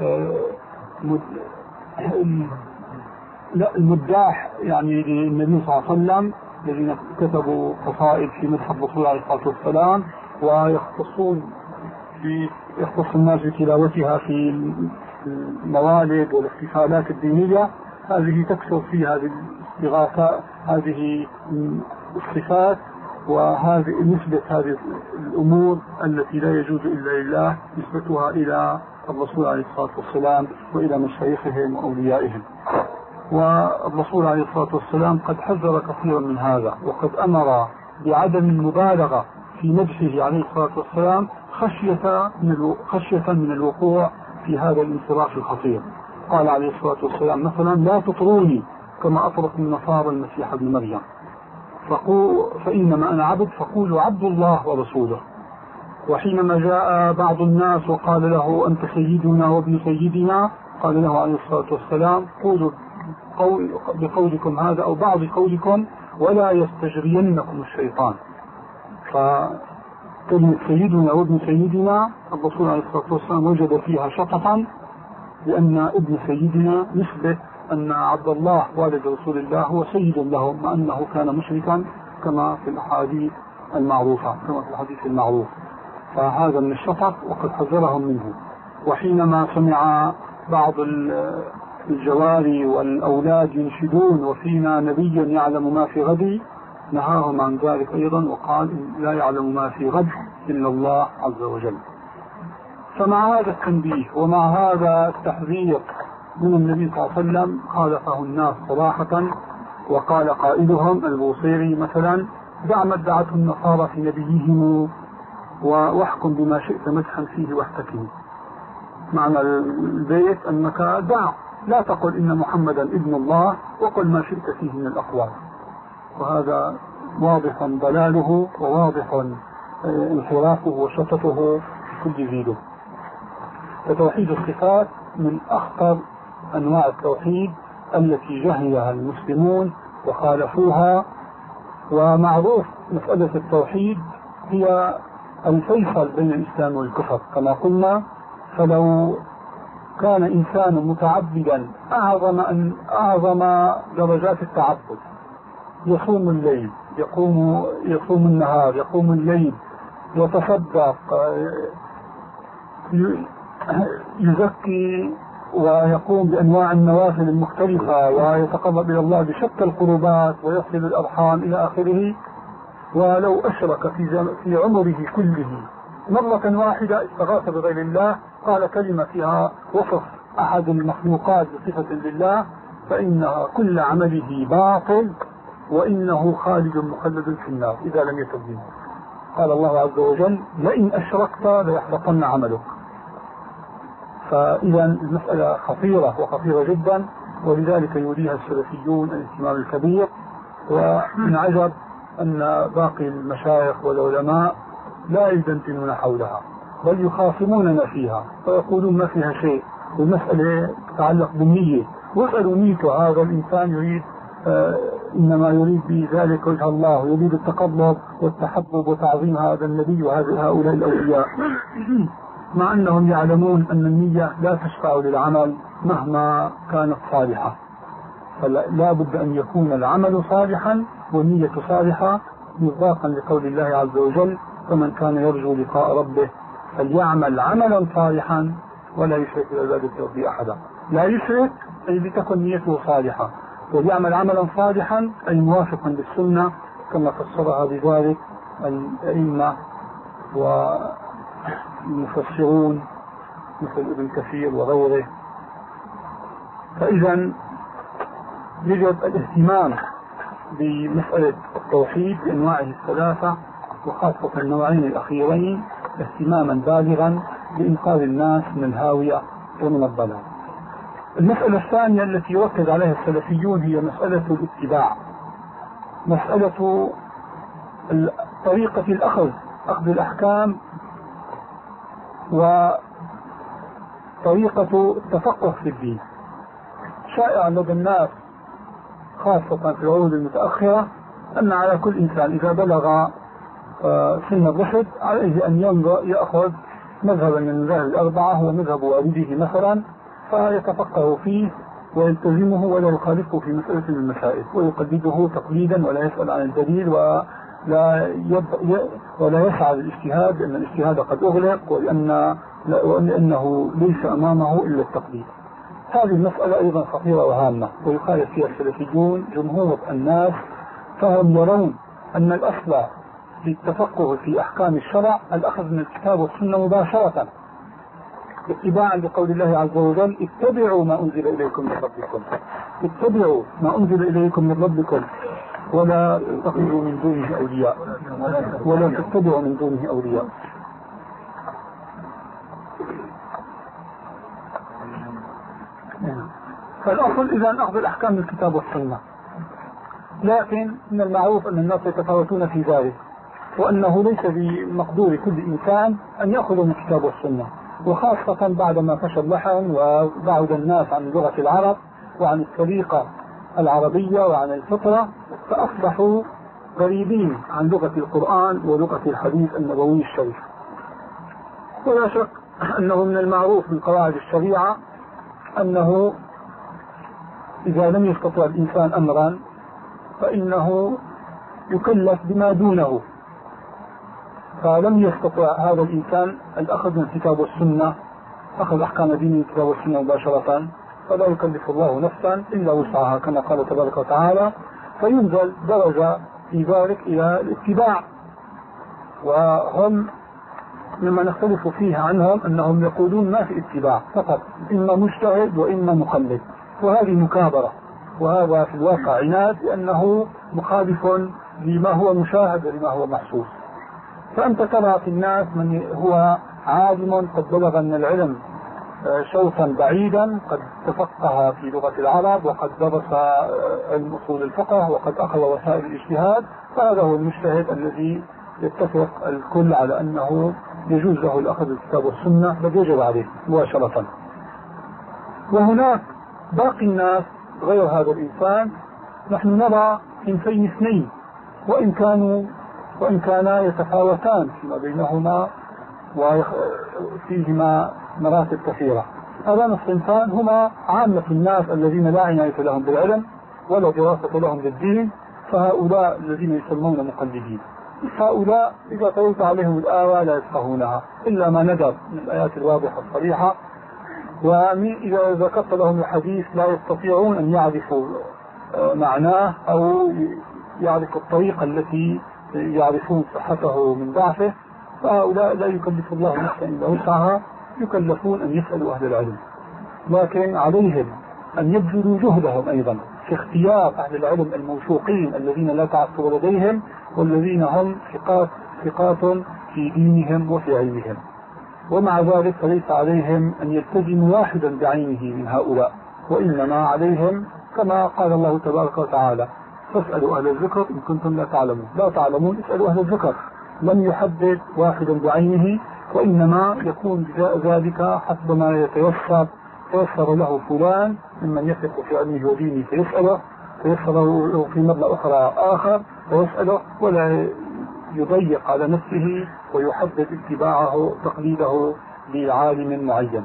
لا المداح يعني للنبي صلى الله عليه وسلم، الذين كتبوا قصائد في مدح الرسول عليه الصلاة والسلام ويختصون في يختص الناس بتلاوتها في الموالد والاحتفالات الدينية. هذه تكثر في هذه الاستغاثة هذه الصفات وهذه نسبة هذه الأمور التي لا يجوز إلا لله نسبتها إلى الرسول عليه الصلاة والسلام وإلى مشايخهم وأوليائهم. والرسول عليه الصلاة والسلام قد حذر كثيرا من هذا، وقد أمر بعدم المبالغة في مدحه عليه الصلاة والسلام خشية من خشية من الوقوع في هذا الانصراف الخطير. قال عليه الصلاة والسلام مثلا: لا تطروني كما أطرت النصارى المسيح ابن مريم، فإنما أنا عبد فقولوا عبد الله ورسوله. وحينما جاء بعض الناس وقال له: أنت سيدنا وابن سيدنا، قال له عليه الصلاة والسلام: قولوا بقولكم هذا أو بعض قولكم ولا يستجرينكم الشيطان. فكلمة سيدنا وابن سيدنا الرسول عليه الصلاة والسلام وجد فيها شططا، لأن ابن سيدنا نسبة أن عبد الله والد رسول الله هو سيد له، مع أنه كان مشركا كما في الأحاديث المعروفة كما في الحديث المعروف. فهذا من الشطط وقد حذرهم منه. وحينما سمع بعض الجواري والأولاد ينشدون وفينا نبي يعلم ما في غد، نهاهم عن ذلك أيضا وقال: لا يعلم ما في غد إلا الله عز وجل. فمع هذا التنبيه ومع هذا التحذير من النبي صلى الله عليه وسلم خالفه الناس صراحة، وقال قائلهم البوصيري مثلا: دع ما ادعته النصارى في نبيهم واحكم بما شئت مدحا فيه واحتكم. معنى البيت أنك دع، لا تقل إن محمدا ابن الله، وقل ما شئت فيه من الأقوال. وهذا واضح ضلاله وواضح انحرافه وشططه في كل زيده. فتوحيد الصفات من أخطر أنواع التوحيد التي جهلها المسلمون وخالفوها. ومعروف مسألة التوحيد هي الفيصل بين الإسلام والكفر كما قلنا. فلو كان إنسان متعبدا أعظم أن أعظم درجات التعبد، يصوم الليل، يقوم يصوم النهار، يقوم الليل، يتصدق، يزكي ويقوم بأنواع النوافل المختلفة ويتقرب إلى الله بشتى القربات ويصل الأرحام إلى آخره، ولو أشرك في في عمره كله مرة واحدة استغاث بغير الله، قال كلمة فيها وصف أحد المخلوقات بصفة لله، فإنها كل عمله باطل وإنه خالد مخلد في النار إذا لم يتب منه. قال الله عز وجل: لئن أشركت ليحبطن عملك. فإذا المسألة خطيرة وخطيرة جدا، ولذلك يوليها السلفيون الاهتمام الكبير. ومن عجب أن باقي المشايخ والعلماء لا يدندنون حولها، بل يخاصموننا فيها ويقولون ما فيها شيء، والمسألة تتعلق بالنية. واسألوا نيته، هذا الإنسان يريد آه إنما يريد بذلك وجه الله، يريد التقرب والتحبب وتعظيم هذا النبي وهؤلاء الأولياء، مع أنهم يعلمون أن النية لا تشفع للعمل مهما كانت صالحة. فلا بد أن يكون العمل صالحا والنية صالحة، مصداقا لقول الله عز وجل: فمن كان يرجو لقاء ربه فليعمل عملا صالحا ولا يشرك بعبادة ربه أحدا. لا يشرك أي لتكن نيته صالحة، وليعمل عملا صالحا أي موافقا للسنة كما فسرها بذلك الأئمة والمفسرون مثل ابن كثير وغيره. فإذا يجب الاهتمام بمسألة التوحيد بأنواعه الثلاثة، وخاصة النوعين الأخيرين، اهتماما بالغا لإنقاذ الناس من الهاوية ومن الضلال. المسألة الثانية التي يركز عليها السلفيون هي مسألة الاتباع، مسألة طريقة الأخذ، أخذ الأحكام، وطريقة التفقه في الدين. شائع لدى الناس خاصة في العهود المتأخرة أن على كل إنسان إذا بلغ سن الرشد عليه أن ينظر يأخذ مذهبا من المذاهب الأربعة هو مذهب والده مثلا، فيتفقه فيه ويلتزمه ولا يخالفه في مسألة من المسائل، ويقلده تقليدا ولا يسأل عن الدليل ولا يب... ولا يسعى للاجتهاد، لأن الاجتهاد قد أغلق ولأن... ولأنه ليس أمامه إلا التقليد. هذه المسألة أيضا خطيرة وهامة، ويخالف فيها السلفيون جمهور الناس، فهم يرون أن الأصل في التفقه في أحكام الشرع الأخذ من الكتاب والسنة مباشرة، اتباعا لقول الله عز وجل: اتبعوا ما أنزل إليكم من ربكم، اتبعوا ما أنزل إليكم من ربكم ولا تتخذوا من دونه أولياء، ولا تتبعوا من دونه أولياء. فالأصل إذا أخذ الأحكام من الكتاب والسنة، لكن من المعروف أن الناس يتفاوتون في ذلك، وأنه ليس بمقدور كل إنسان أن يأخذ من الكتاب والسنة، وخاصة بعدما فشى اللحن وبعد الناس عن لغة العرب وعن السليقة العربية وعن الفطرة، فأصبحوا غريبين عن لغة القرآن ولغة الحديث النبوي الشريف. ولا شك أنه من المعروف من قواعد الشريعة أنه إذا لم يستطع الإنسان أمرا فإنه يكلف بما دونه، فلم يستطع هذا الإنسان الأخذ من الكتاب والسنة، أخذ أحكام دين الكتاب والسنة مباشرة، فلا يكلف الله نفسا إلا وسعها كما قال تبارك وتعالى، فينزل درجة في ذلك إلى الاتباع. وهم مما نختلف فيه عنهم أنهم يقولون ما في اتباع فقط، إما مجتهد وإما مقلد، وهذه مكابرة، وهذا في الواقع عناد، لأنه مخالف لما هو مشاهد ولما هو محسوس. فأنت ترى في الناس من هو عالم قد بلغ من العلم شوطا بعيدا، قد تفقه في لغة العرب وقد درس علم أصول الفقه وقد أخذ وسائل الاجتهاد، فهذا هو المجتهد الذي يتفق الكل على أنه يجوز له الأخذ الكتاب والسنة، بل يجب عليه مباشرة. وهناك باقي الناس غير هذا الإنسان، نحن نرى صنفين اثنين، وإن كانوا وإن كانا يتفاوتان فيما بينهما وفيهما مراتب كثيرة. هذان الصنفان هما عامة الناس الذين لا عناية لهم بالعلم ولا دراسة لهم للدين، فهؤلاء الذين يسمون مقلدين. هؤلاء إذا طلعت عليهم الآية لا يفقهونها إلا ما ندر من الآيات الواضحة الصريحة، وإذا ذكرت لهم الحديث لا يستطيعون أن يعرفوا معناه أو يعرفوا الطريقة التي يعرفون صحته من ضعفه، فهؤلاء لا يكلف الله نفسا إلا وسعها، يكلفون أن يسألوا أهل العلم، لكن عليهم أن يبذلوا جهدهم أيضا في اختيار أهل العلم الموثوقين الذين لا تعثر لديهم والذين هم ثقات ثقات في دينهم وفي علمهم. ومع ذلك فليس عليهم أن يلتزموا واحدا بعينه من هؤلاء، وإنما عليهم كما قال الله تبارك وتعالى: فاسألوا أهل الذكر إن كنتم لا تعلمون. لا تعلمون اسألوا أهل الذكر. لم يحدد واحدا بعينه، وإنما يكون ذلك حسب ما يتيسر تيسر له فلان ممن يثق في علمه ودينه فيسأله، تيسر له في مرة أخرى آخر ويسأله، ولا يضيق على نفسه ويحدد اتباعه تقليده لعالم معين.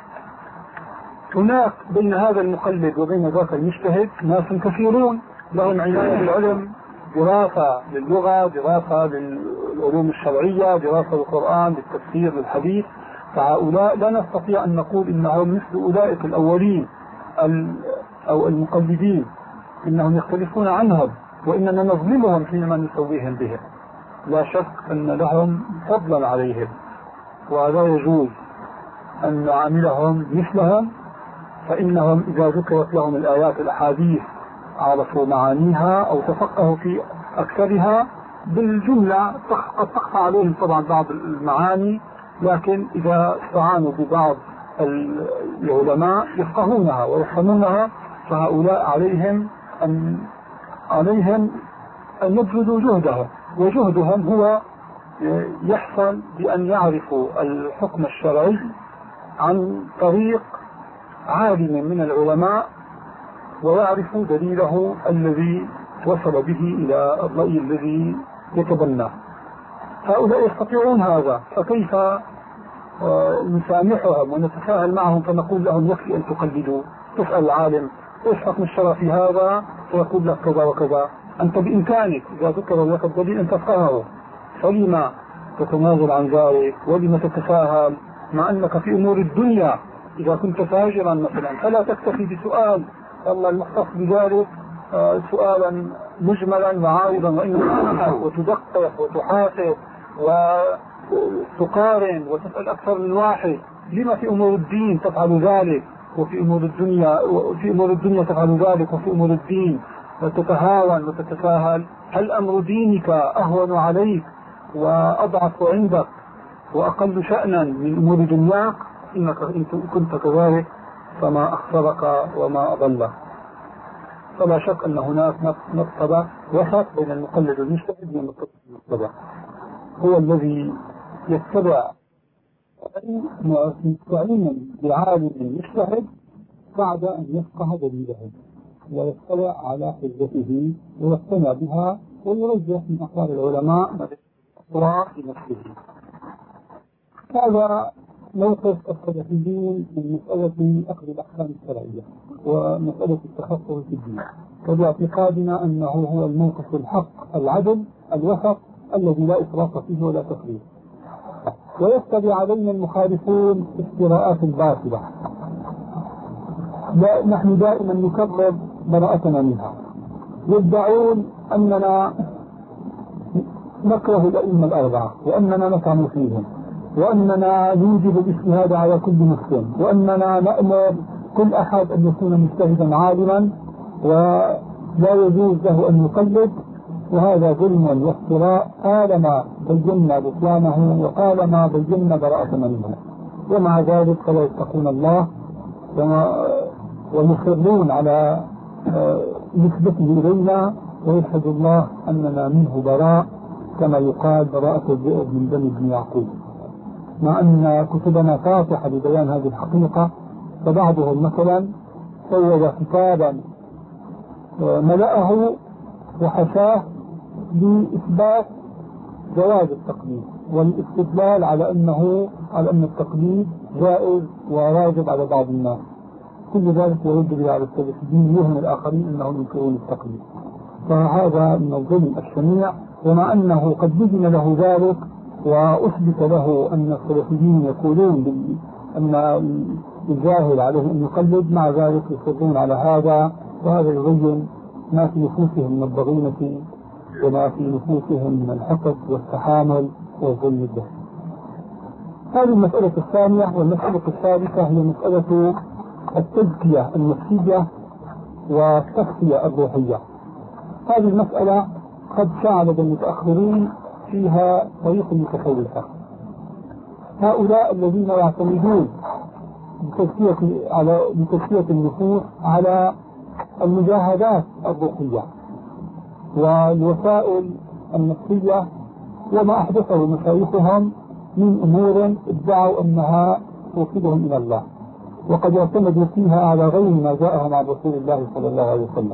هناك بين هذا المقلد وبين ذاك المجتهد ناس كثيرون لهم عناية بالعلم، دراسة للغة، دراسة للعلوم الشرعية، دراسة للقرآن، للتفسير، للحديث. فهؤلاء لا نستطيع أن نقول إنهم مثل أولئك الأولين أو المقلدين، إنهم يختلفون عنهم، وإننا نظلمهم حينما نسويهم بهم. لا شك أن لهم فضلا عليهم، ولا يجوز أن نعاملهم مثلهم، فإنهم إذا ذكرت لهم الآيات الأحاديث عرفوا معانيها أو تفقهوا في أكثرها بالجملة. قد تخفى عليهم طبعا بعض المعاني، لكن إذا استعانوا ببعض العلماء يفقهونها ويفهمونها، فهؤلاء عليهم أن عليهم أن يبذلوا جهدهم، وجهدهم هو يحصل بأن يعرفوا الحكم الشرعي عن طريق عالم من العلماء، ويعرفوا دليله الذي وصل به إلى الرأي الذي يتبناه. هؤلاء يستطيعون هذا، فكيف نسامحهم ونتساهل معهم فنقول لهم يكفي أن تقلدوا؟ تسأل العالم ايش حكم الشرع في هذا فيقول لك كذا وكذا. أنت بإمكانك إذا ذكر لك الدليل أن تفقهه، فلما تتنازل عن ذلك؟ ولما تتساهل مع أنك في أمور الدنيا إذا كنت فاجرا مثلا فلا تكتفي بسؤال الله المختص بذلك سؤالا مجملا وعارضا، وإنما وتدقق وتحاسب وتقارن وتسأل أكثر من واحد. لما في أمور الدين تفعل ذلك، وفي أمور الدنيا وفي أمور الدنيا تفعل ذلك، وفي أمور الدين وتتهاون وتتساهل؟ هل أمر دينك أهون عليك وأضعف عندك وأقل شأنا من أمور دنياك؟ إنك إن كنت كذلك فما أخسرك وما أضلك. فلا شك أن هناك مرتبة وسط بين المقلد والمجتهد والمتبع. هو الذي يتبع مستعينا بعالم مجتهد بعد أن يفقه دليله ويطلع على حجته ويقتنع بها ويرجح من أقوال العلماء ما يقرأ بنفسه. هذا موقف السلفيين من مسألة أخذ الأحكام الشرعية ومسألة التخصص في الدين، وباعتقادنا أنه هو الموقف الحق العدل الوسط الذي لا إفراط فيه ولا تفريط. ويستبع علينا المخالفون افتراءات الباطلة، نحن دائما نكرر براءتنا منها. يدعون أننا نكره الأئمة الأربعة، وأننا نطعن فيهم، وأننا نوجب الاجتهاد على كل مسلم، وأننا نأمر كل أحد أن يكون مجتهدا عالما ولا يجوز له أن يقلد. وهذا ظلم وافتراء طالما بينا بطلانه وطالما بينا براءتنا منه، ومع ذلك فلا يتقون الله ويصرون على نسبته إلينا، ويشهد الله أننا منه براء كما يقال براءة الذئب من بني ابن يعقوب. مع أن كتبنا فاتحة لبيان هذه الحقيقة، فبعضهم مثلا سوى كتابا ملأه وحشاه لإثبات جواز التقليد والاستدلال على أنه على أن التقليد جائز وراجب على بعض الناس. كل ذلك يرد على السلفيين يهم الآخرين أنهم ينكرون التقليد، فهذا من الظلم الشنيع. ومع أنه قد بين له ذلك وأثبت له أن السلفيين يقولون أن الجاهل عليه أن يقلد، مع ذلك يصرون على هذا، وهذا يبين ما في نفوسهم من الضغينة وما في نفوسهم من الحقد والتحامل والظلم الدهري. هذه المسألة الثانية. والمسألة الثالثة هي مسألة التزكية النفسية والتخفية الروحية. هذه المسألة قد شعل المتأخرين فيها طريق المتصوفة، هؤلاء الذين يعتمدون بتزكية على بتزكية النفوس على المجاهدات الروحية والوسائل النفسية وما أحدثه مشايخهم من أمور ادعوا أنها توصلهم إلى الله، وقد اعتمدوا فيها على غير ما جاءهم عن رسول الله صلى الله عليه وسلم.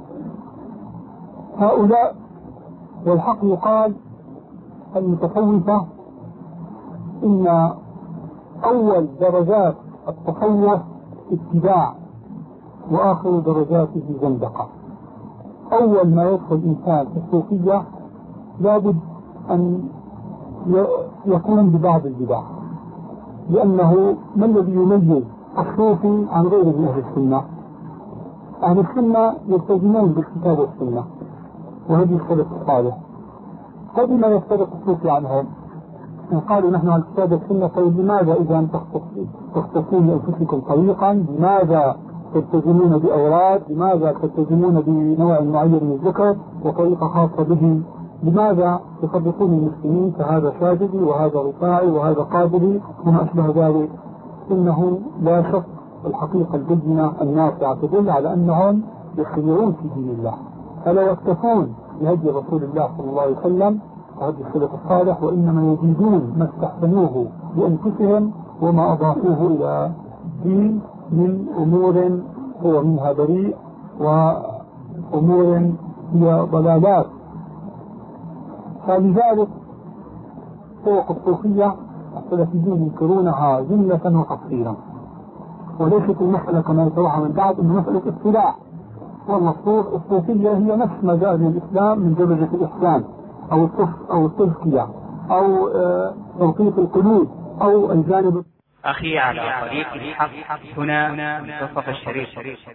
هؤلاء والحق يقال المتصوفة إن أول درجات التصوف اتباع وآخر درجاته زندقة. أول ما يدخل الإنسان في الصوفية لابد أن يكون ببعض البدع، لأنه ما الذي يميز الصوفي عن غيره من أهل السنة؟ أهل السنة يلتزمون بالكتاب والسنة وهذه السلف الصالح. فبما يفترق الصوفي عنهم؟ إن قالوا نحن على الكتاب والسنة، طيب لماذا إذا تختصون لأنفسكم طريقا؟ لماذا تلتزمون بأوراد؟ لماذا تلتزمون بنوع معين من الذكر وطريقة خاصة به؟ لماذا تفرقون المسلمين فهذا شاذلي وهذا رفاعي وهذا قابلي وما أشبه ذلك؟ إنه لا شك الحقيقة البينة النافعة تدل على أنهم يختبرون في دين الله، فلا يكتفون بهدي رسول الله صلى الله عليه وسلم وهدي السلف الصالح، وإنما يزيدون ما استحسنوه بأنفسهم وما أضافوه إلى الدين من أمور هو منها بريء وأمور هي ضلالات. فلذلك طرق الصوفية السلفيين ينكرونها جملة وتفصيلا، وليست المسألة كما يتوهم من بعد أن مسألة ابتلاع. والمفروض الصوفية هي نفس ما جاء من الإسلام من درجة الإحسان أو أو التزكية أو توقيت القلوب أو الجانب. أخي على طريق الحق هنا منتصف الشريف.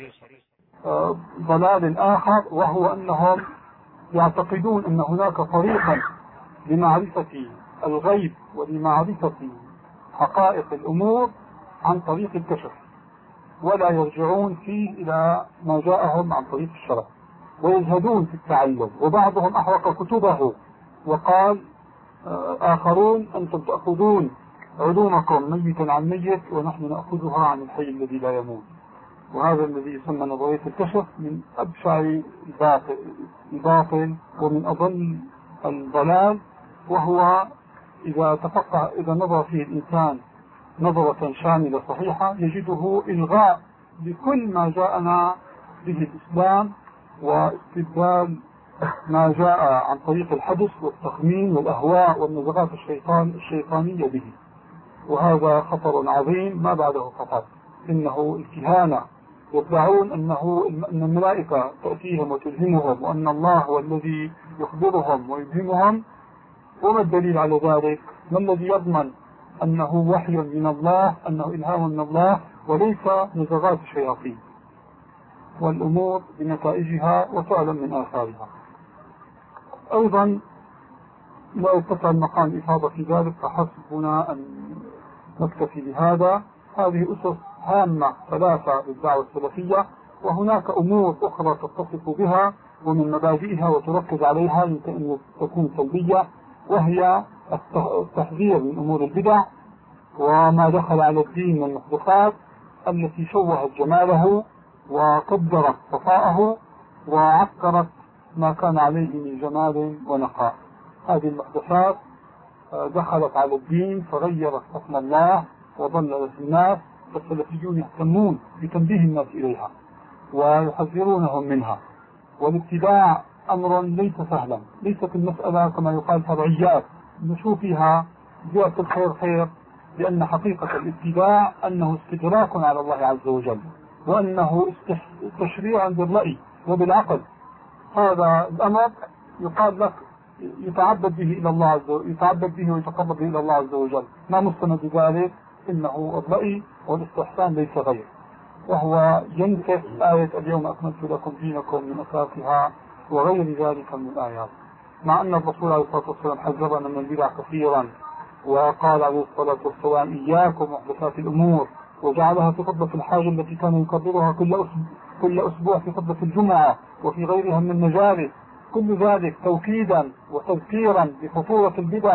ضلال آخر وهو أنهم يعتقدون أن هناك طريقا لمعرفة الغيب ولمعرفة حقائق الأمور عن طريق الكشف، ولا يرجعون فيه إلى ما جاءهم عن طريق الشرع، ويزهدون في التعلم. وبعضهم أحرق كتبه وقال آخرون أنتم تأخذون علومكم ميتا عن ميت ونحن نأخذها عن الحي الذي لا يموت. وهذا الذي يسمى نظرية الكشف من أبشع الباطل ومن أضل الضلال، وهو إذا تفقه إذا نظر فيه الإنسان نظرة شاملة صحيحة يجده إلغاء بكل ما جاءنا به الإسلام واستبدال ما جاء عن طريق الحدث والتخمين والأهواء والنزغات الشيطان الشيطانية به. وهذا خطر عظيم ما بعده خطر. إنه الكهانة يدعون أنه أن الملائكة تأتيهم وتلهمهم وأن الله هو الذي يخبرهم ويلهمهم. وما الدليل على ذلك؟ ما الذي يضمن أنه وحي من الله، أنه إلهام من الله وليس نزغات الشياطين؟ والأمور بنتائجها وفعلا من آثارها. أيضا لا يتسع المقام الإفاضة في ذلك، فحسبنا أن نكتفي بهذا. هذه أسس هامة ثلاثة للدعوة السلفية، وهناك أمور أخرى تتصف بها ومن مبادئها وتركز عليها يمكن أن تكون سلبية، وهي التحذير من أمور البدع وما دخل على الدين من المحدثات التي شوهت جماله وقدرت صفاءه وعكرت ما كان عليه من جمال ونقاء. هذه المحدثات دخلت على الدين فغيرت حكم الله وضللت الناس، فالسلفيون يهتمون بتنبيه الناس إليها ويحذرونهم منها. والابتداع أمر ليس سهلا، ليست المسألة كما يقال تبعيات نشوف فيها جاء الخير خير، لأن حقيقة الابتداع أنه استدراك على الله عز وجل، وأنه تشريع بالرأي وبالعقل. هذا الأمر يقال لك يتعبد به إلى الله عز وجل، يتعبد به ويتقرب به إلى الله عز وجل. ما مستند ذلك؟ إنه الرأي والاستحسان ليس غير، وهو ينكس آية اليوم أكملت لكم دينكم من أساسها وغير ذلك من الآيات. مع أن الرسول عليه الصلاة والسلام حذرنا من البدع كثيرا، وقال عليه الصلاة والسلام إياكم محدثات الأمور، وجعلها في خطبة الحاجة التي كان يكررها كل أسبوع كل أسبوع في خطبة الجمعة وفي غيرها من المجالس. كل ذلك توكيدا وتذكيرا بخطورة البدع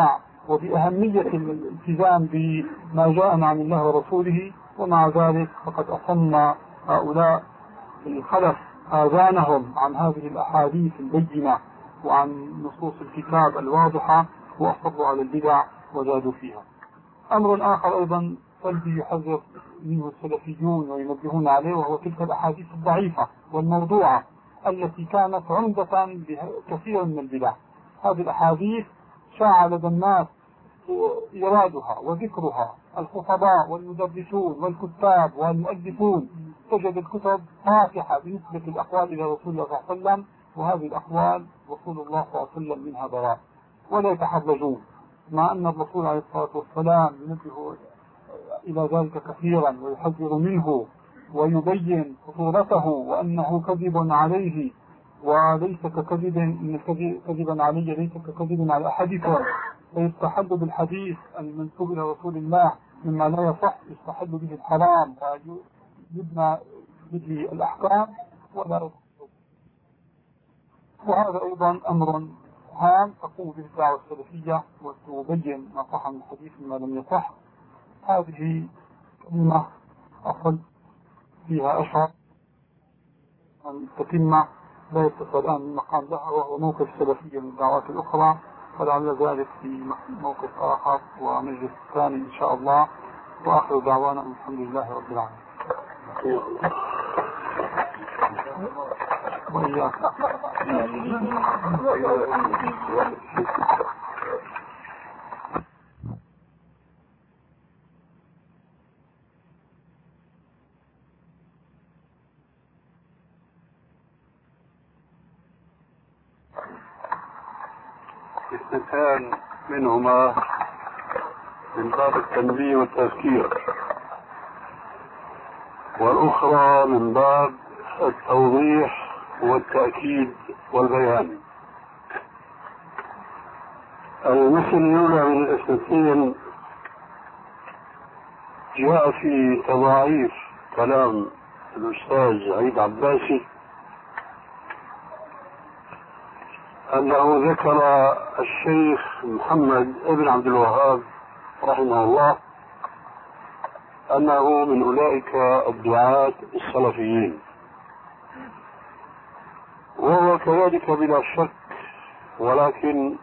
وبأهمية الالتزام بما جاء عن الله ورسوله، ومع ذلك فقد أصم هؤلاء الخلف آذانهم عن هذه الأحاديث البينة وعن نصوص الكتاب الواضحة، وأصروا على البدع وزادوا فيها. أمر آخر أيضا سلبي يحذر منه السلفيون وينبهون عليه، وهو تلك الأحاديث الضعيفة والموضوعة التي كانت عمدة بكثير من البدع. هذه الأحاديث شاع لدى الناس إيرادها وذكرها، الخطباء والمدرسون والكتاب والمؤلفون تجد الكتب فاتحة بالنسبة للأقوال إلى رسول الله صلى الله عليه وسلم، وهذه الأقوال رسول الله صلى الله عليه وسلم منها براء ولا يتحرجون، مع أن الرسول عليه الصلاة والسلام ينبه إلى ذلك كثيرا ويحذر منه ويبين خطورته وأنه كذب عليه وليس ككذب، إن كذبا علي ليس ككذب على أحدكم، فيستحل بالحديث المنسوب إلى رسول الله مما لا يصح، يستحل به الحرام ويبنى به الأحكام ولا يصح. وهذا أيضا أمر هام تقوم به الدعوة السلفية وتبين ما صح من الحديث مما لم يصح. هذه كلمة أقل فيها أشهر أن تتم لا يتصل الآن من مقام لها، وهو موقف السلفية من الدعوات الأخرى، ولعل ذلك في موقف آخر ومجلس ثاني إن شاء الله. وآخر دعوانا الحمد لله رب العالمين. وإياك. اثنتان منهما من باب التنبيه والتذكير، والأخرى من باب التوضيح والتأكيد والبيان. المثل الأولى من الاثنتين جاء في تضاعيف كلام الأستاذ عيد عباسي، أنه ذكر الشيخ محمد ابن عبد الوهاب رحمه الله أنه من أولئك الدعاة السلفيين، وهو كذلك بلا شك، ولكن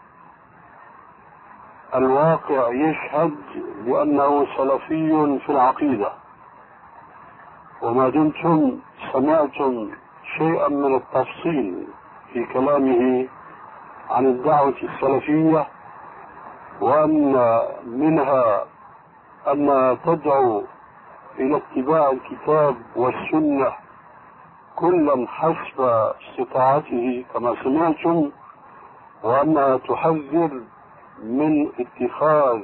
الواقع يشهد بأنه سلفي في العقيدة. وما دمتم سمعتم شيئا من التفصيل في كلامه عن الدعوة السلفية، وأن منها أن تدعو إلى اتباع الكتاب والسنة كلا حسب استطاعته كما سمعتم، وأنها تحذر من اتخاذ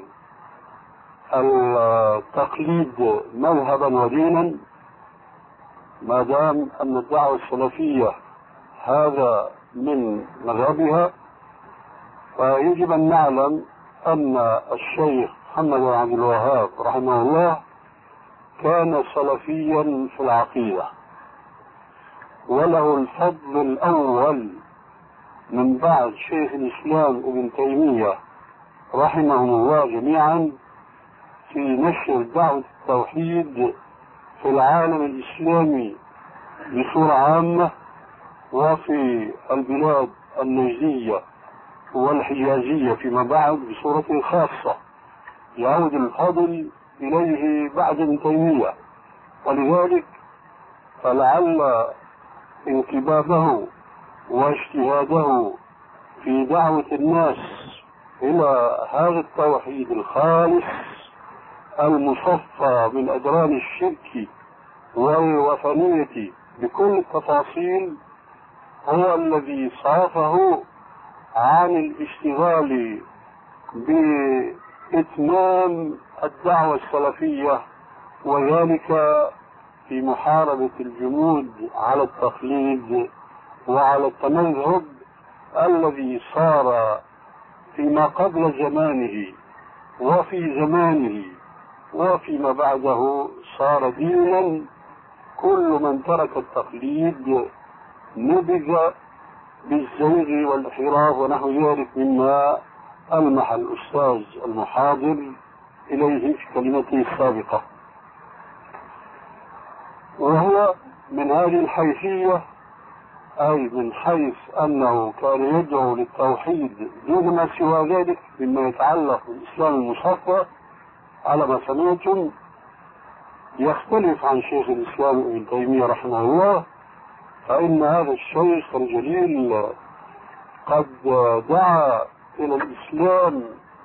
التقليد مذهبا ودينا، ما دام أن الدعوة السلفية هذا من مذهبها، فيجب أن نعلم أن الشيخ محمد بن عبد الوهاب رحمه الله كان سلفيا في العقيدة، وله الفضل الأول من بعد شيخ الإسلام ابن تيمية رحمهم الله جميعا في نشر دعوة التوحيد في العالم الإسلامي بصورة عامة، وفي البلاد النجدية والحجازية فيما بعد بصورة خاصة، يعود الفضل إليه بعد ابن تيمية. ولذلك فلعل انكبابه واجتهاده في دعوة الناس إلى هذا التوحيد الخالص المصفى من أدران الشرك والوثنية بكل التفاصيل هو الذي صرفه عن الاشتغال بإتمام الدعوة السلفية، وذلك في محاربة الجمود على التقليد وعلى التمذهب الذي صار فيما قبل زمانه وفي زمانه وفيما بعده صار دينا. كل من ترك التقليد نبذ بالزيغ والانحراف ونحو ذلك مما ألمح الأستاذ المحاضر إليه في كلمته السابقة، وهو من هذه الحيثية، أي من حيث أنه كان يدعو للتوحيد دون ما سوى ذلك مما يتعلق بالإسلام المصفى على ما سمعتم، يختلف عن شيخ الإسلام ابن تيمية رحمه الله. فإن هذا الشيخ الجليل قد دعا إلى الإسلام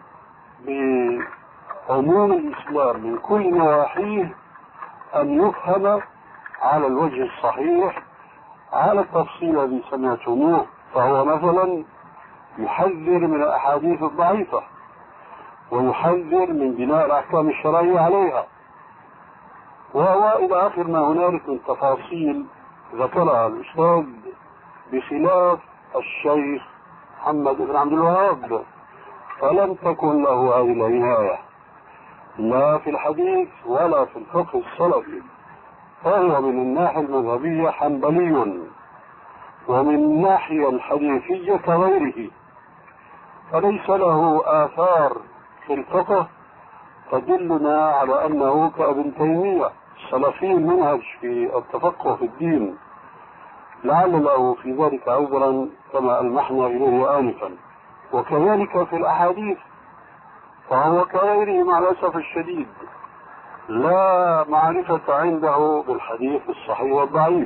بعموم الإسلام من كل نواحيه أن يفهم على الوجه الصحيح على التفصيل الذي سمعتموه. فهو مثلا يحذر من الأحاديث الضعيفة، ويحذر من بناء الأحكام الشرعية عليها، وهو إلى آخر ما هنالك من تفاصيل ذكرها الأستاذ، بخلاف الشيخ محمد بن عبد الوهاب، فلم تكن له هذه العناية لا في الحديث ولا في الفقه السلفي. فهو من الناحية المذهبية حنبلي، ومن الناحية الحديثية كغيره، فليس له آثار في الفقه تدلنا على أنه كابن تيمية سلفي المنهج في التفقه في الدين، لعل له في ذلك عذرا كما ألمحنا إليه آنفا. وكذلك في الأحاديث، فهو كغيره مع الأسف الشديد لا معرفة عنده بالحديث الصحيح والضعيف.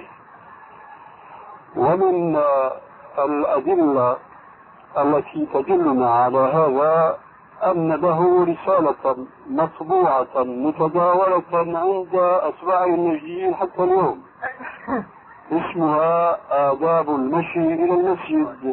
ومن الأدلة التي تدلنا على هذا أن له رسالة مطبوعة متداولة عند أتباع النجديين حتى اليوم، اسمها آداب المشي إلى المسجد.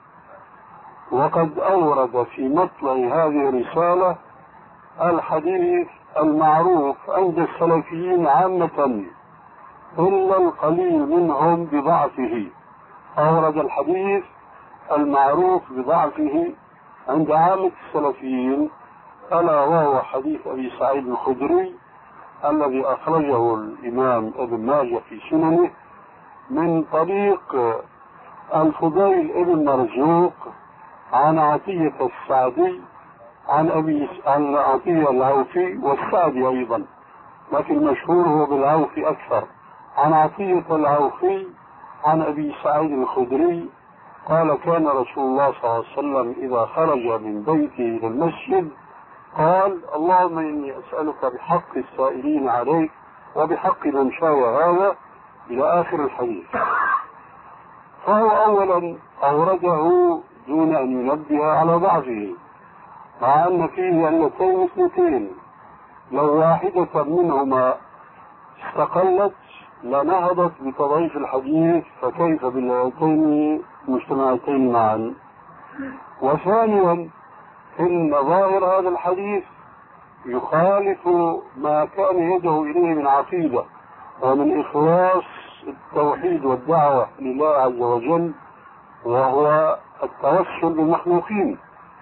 وقد أورد في مطلع هذه الرسالة الحديث المعروف عند السلفيين عامة إلا القليل منهم بضعفه. أورد الحديث المعروف بضعفه عند عامة السلفيين، ألا وهو حديث أبي سعيد الخدري الذي أخرجه الإمام ابن ماجه في سننه من طريق الفضيل ابن مرزوق عن عطية السعدي عن أبي عن عطية العوفي والسعدي أيضا، لكن المشهور هو بالعوفي أكثر، عن عطية العوفي عن أبي سعيد الخدري قال: كان رسول الله صلى الله عليه وسلم إذا خرج من بيته إلى المسجد قال: اللهم إني أسألك بحق السائلين عليك وبحق من شاء هذا، إلى آخر الحديث. فهو أولا أورده دون أن ينبه على ضعفه، مع أن فيه علتين اثنتين، لو واحدة منهما استقلت لنهضت بتضعيف الحديث، فكيف بالعلتين مجتمعتين معا؟ وثانيا إن ظاهر هذا الحديث يخالف ما كان يدعو إليه من عقيدة ومن إخلاص التوحيد والدعوة لله عز وجل، وهو التوسل بالمخلوقين.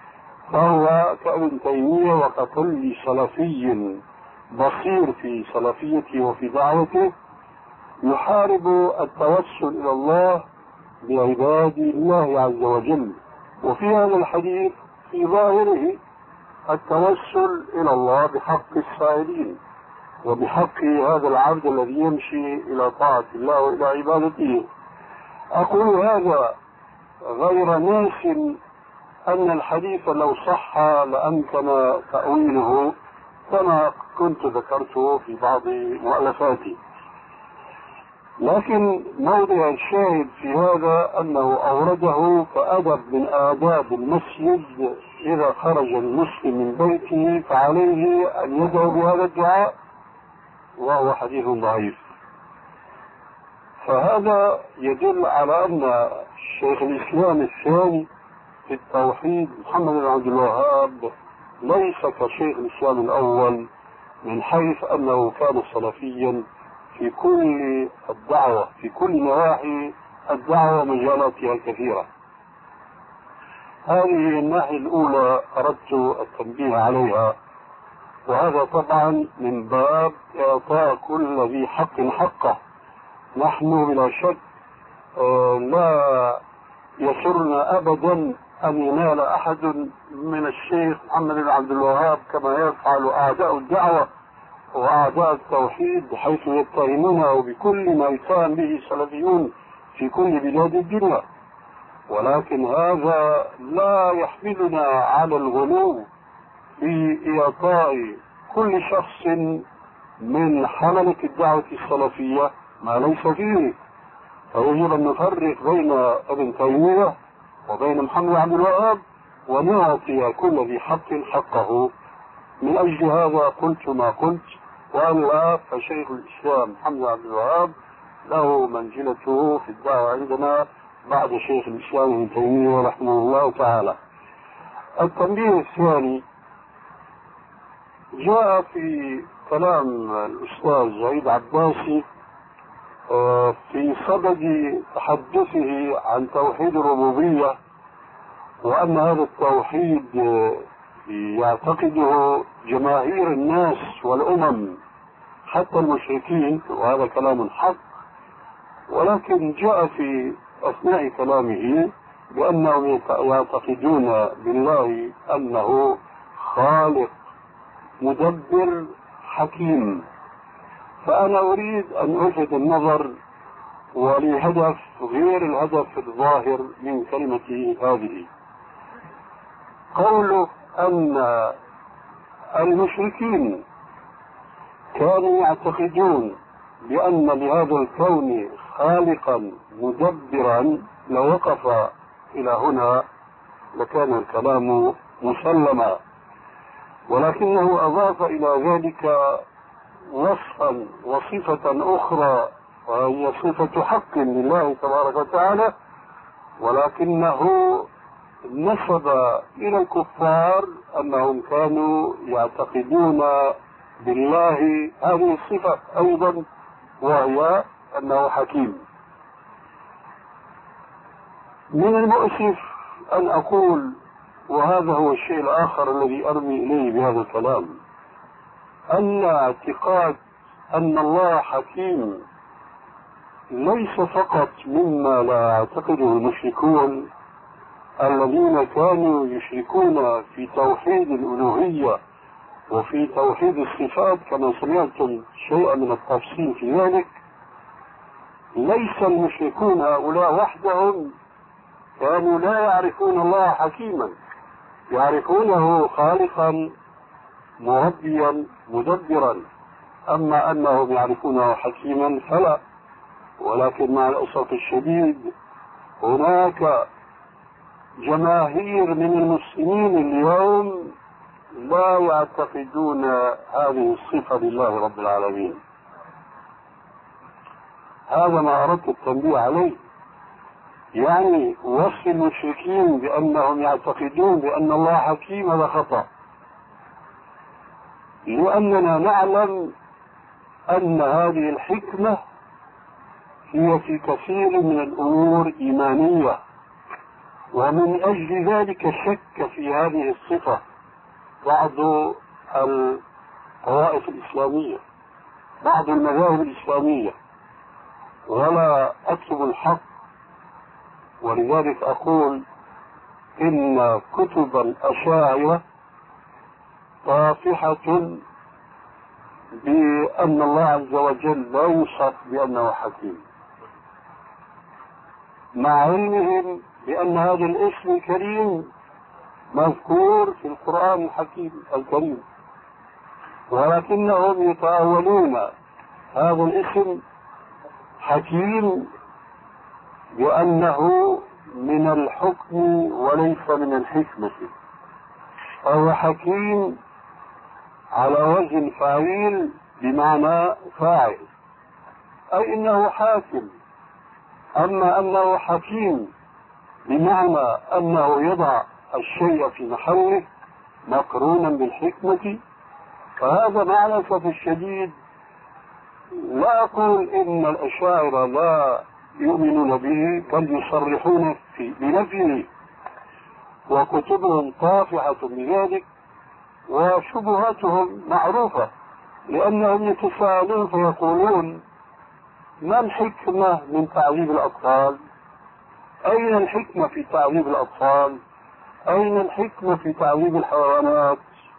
فهو كابن تيمية وككل سلفي بصير في سلفيته وفي دعوته يحارب التوسل إلى الله بعباد الله عز وجل. وفي هذا الحديث في ظاهره التوسل إلى الله بحق السائلين وبحق هذا العبد الذي يمشي إلى طاعة الله وإلى عبادته. أقول هذا غير ناس أن الحديث لو صح لأمكن تأويله كما كنت ذكرته في بعض مؤلفاتي، لكن موضع الشاهد في هذا أنه أورده كأدب من آداب المسجد إذا خرج المسلم من بيته فعليه أن يدعو بهذا الدعاء، وهو حديث ضعيف. فهذا يدل على أن شيخ الإسلام الثاني في التوحيد محمد بن عبد الوهاب ليس كشيخ الإسلام الأول، من حيث أنه كان صلفيا في كل الدعوة، في كل نواحي الدعوة ومجالاتها الكثيرة. هذه الناحية الأولى أردت التنبيه عليها، وهذا طبعا من باب إعطاء كل ذي حق حقه. نحن بلا شك لا يسرنا أبدا أن ينال أحد من الشيخ محمد بن عبد الوهاب كما يفعل أعداء الدعوة وأعداء التوحيد، حيث يتهمونه بكل ما يتهم به السلفيون في كل بلاد الدنيا. ولكن هذا لا يحملنا على الغلو في إعطاء كل شخص من حملة الدعوة السلفية ما ليس فيه. فيجب أن نفرق بين ابن تيمية وبين محمد بن عبد الوهاب ونعطي كل ذي حق حقه. من أجل هذا قلت ما قلت، وألا فشيخ الإسلام محمد بن عبد الوهاب له منزلته في الدعوة عندنا بعد شيخ الإسلام ابن تيمية رحمه الله تعالى. التنبيه الثاني جاء في كلام الأستاذ زهيد عباسي في صدد تحدثه عن توحيد الربوبية، وأن هذا التوحيد يعتقده جماهير الناس والأمم حتى المشركين، وهذا كلام حق. ولكن جاء في أثناء كلامه بأنهم يعتقدون بالله أنه خالق مدبر حكيم. فأنا أريد أن ألفت النظر ولهدف غير الهدف الظاهر من كلمته هذه. قوله أن المشركين كانوا يعتقدون بأن لهذا الكون خالقا مدبرا، لو وقف إلى هنا لكان الكلام مسلما، ولكنه أضاف إلى ذلك وصفا وصفة أخرى وهي صفة حق لله تبارك وتعالى، ولكنه نسب إلى الكفار أنهم كانوا يعتقدون بالله هذه الصفة أيضا، وهي أنه حكيم. من المؤسف أن أقول، وهذا هو الشيء الآخر الذي أرمي إليه بهذا الكلام، أن اعتقاد أن الله حكيم ليس فقط مما لا يعتقده المشركون الذين كانوا يشركون في توحيد الألوهية وفي توحيد الصفات كما سمعتم شيئا من التفصيل في ذلك. ليس المشركون هؤلاء وحدهم كانوا لا يعرفون الله حكيما، يعرفونه خالقا مربيا مدبرا، أما أنهم يعرفونه حكيما فلا. ولكن مع الأسف الشديد هناك جماهير من المسلمين اليوم لا يعتقدون هذه الصفة لله رب العالمين. هذا ما أردت التنبيه عليه. يعني وصف المشركين بأنهم يعتقدون بأن الله حكيم هذا خطأ، لأننا نعلم أن هذه الحكمة هي في كثير من الأمور إيمانية، ومن أجل ذلك شك في هذه الصفة بعض الطوائف الإسلامية، بعض المذاهب الإسلامية، ولا أكتب الحق. ولذلك أقول إن كتب الأشاعرة طافحة بأن الله عز وجل لا يوصف بأنه حكيم، مع علمهم بأن هذا الاسم الكريم مذكور في القرآن الحكيم الكريم، ولكنهم يتأولون هذا الاسم حكيم بأنه من الحكم وليس من الحكمة، فهو حكيم على وزن فاعل بمعنى فاعل، أي إنه حاكم. أما أنه حكيم بمعنى أنه يضع الشيء في محله مقرونا بالحكمة، فهذا مع الأسف الشديد لا أقول إن الأشاعرة لا يؤمنون به، بل يصرحون في بنفيه، وكتبهم طافحة بذلك، وشبهاتهم معروفة، لأنهم يتساءلون فيقولون ما الحكمة من تعذيب الأطفال؟ أين الحكمة في تعذيب الأطفال؟ أين الحكمة في تعذيب الحيوانات؟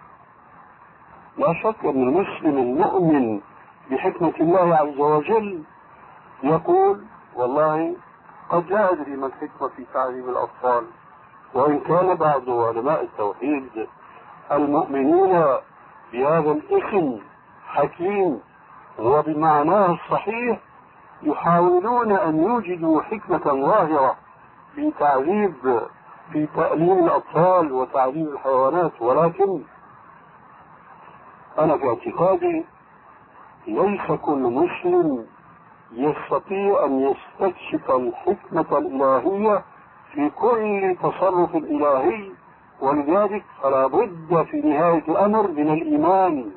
لا شك أن المسلم المؤمن بحكمة الله عز وجل يقول والله قد لا أدري ما الحكمة في تعذيب الأطفال، وإن كان بعض علماء التوحيد المؤمنين بهذا الاسم حكيم وبمعناه الصحيح يحاولون أن يوجدوا حكمة ظاهرة في تعذيب في تأليم الأطفال وتعذيب الحيوانات، ولكن أنا في اعتقادي ليس كل مسلم يستطيع أن يستكشف الحكمة الإلهية في كل تصرف إلهي، ولذلك فلا بد في نهاية الأمر من الإيمان،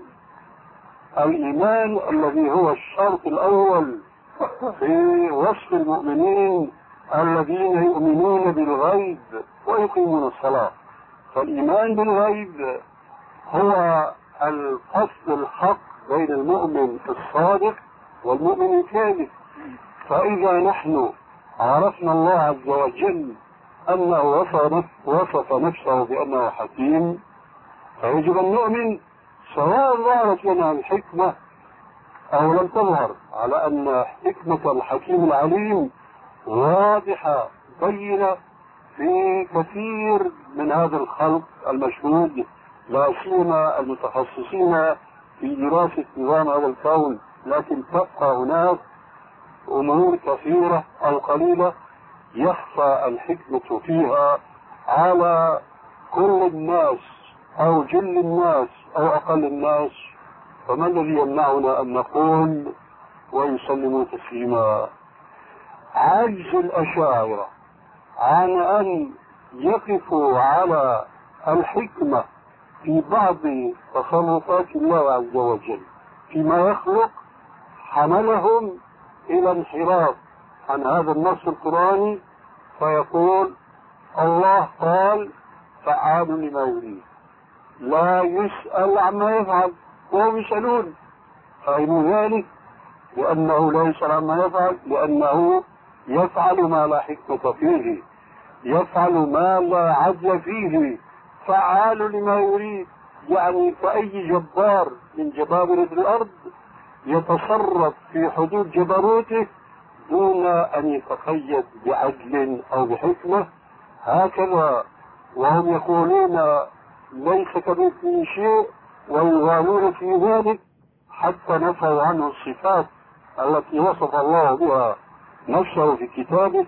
الإيمان الذي هو الشرط الأول في وصف المؤمنين الذين يؤمنون بالغيب ويقيمون الصلاة. فالإيمان بالغيب هو الفصل الحق بين المؤمن الصادق والمؤمن الكاذب. فإذا نحن عرفنا الله عز وجل أنه وصف نفسه بأنه حكيم، فيجب أن نؤمن سواء ظهرت لنا الحكمة أو لم تظهر، على أن حكمة الحكيم العليم واضحة بينة في كثير من هذا الخلق المشهود، لا سيما المتخصصين في دراسة نظام هذا الكون. لكن تبقى هناك أمور كثيرة أو قليلة يخفى الحكمة فيها على كل الناس أو جل الناس أو أقل الناس. فما الذي يمنعنا أن نقول ويسلموا تسليما؟ عجز الأشاعرة عن أن يقفوا على الحكمة في بعض تصرفات الله عز وجل فيما يخلق حملهم إلى انحراف عن هذا النص القرآني، فيقول الله قال فعال لما يريد، لا يسأل عما يفعل وهم يسألون. فإن ذلك لأنه لا يسأل عما يفعل، لأنه يفعل ما لا حكمة فيه، يفعل ما لا عدل فيه، فعال لما يريد. يعني فأي جبار من جبابرة الأرض يتصرف في حدود جبروته دون أن يتقيد بعدل أو بحكمة، هكذا. وهم يقولون ليس كمثله شيء ويغالون في ذلك حتى نفوا عنه الصفات التي وصف الله بها نفسه في كتابه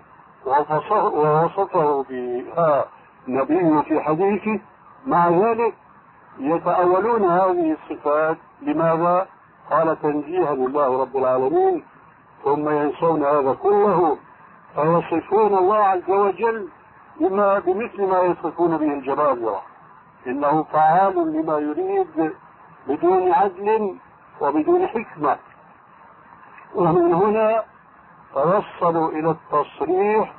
ووصفه بها نبيه في حديثه. مع ذلك يتأولون هذه الصفات. لماذا؟ قال تنزيها لله رب العالمين، ثم ينسون هذا كله فيصفون الله عز وجل بما بمثل ما يصفون به الجبابرة، إنه فعال لما يريد بدون عدل وبدون حكمة. ومن هنا توصلوا إلى التصريح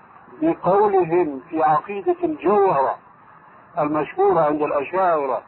بقولهم في عقيدة الجوهرة المشهورة عند الأشاعرة: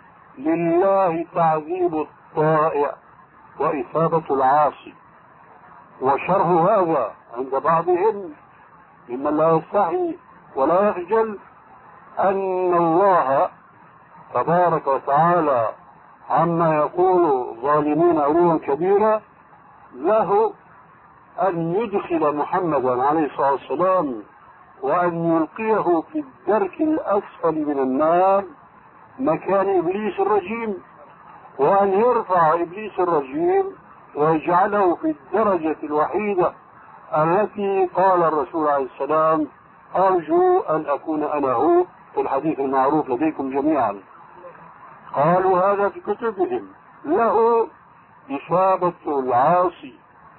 لله تعذيب الطائع وإثابة العاصي. وشرح هذا عند بعضهم ممن لا يستحي ولا يخجل أن الله تبارك وتعالى عما يقول ظالمون علوا كبيرا له أن يدخل محمدا عليه الصلاة والسلام وأن يلقيه في الدرك الأسفل من النار مكان إبليس الرجيم، وأن يرفع إبليس الرجيم ويجعله في الدرجة الوحيدة التي قال الرسول عليه السلام: أرجو أن أكون أنا هو، في الحديث المعروف لديكم جميعا. قالوا هذا في كتبهم. له إصابة العاصي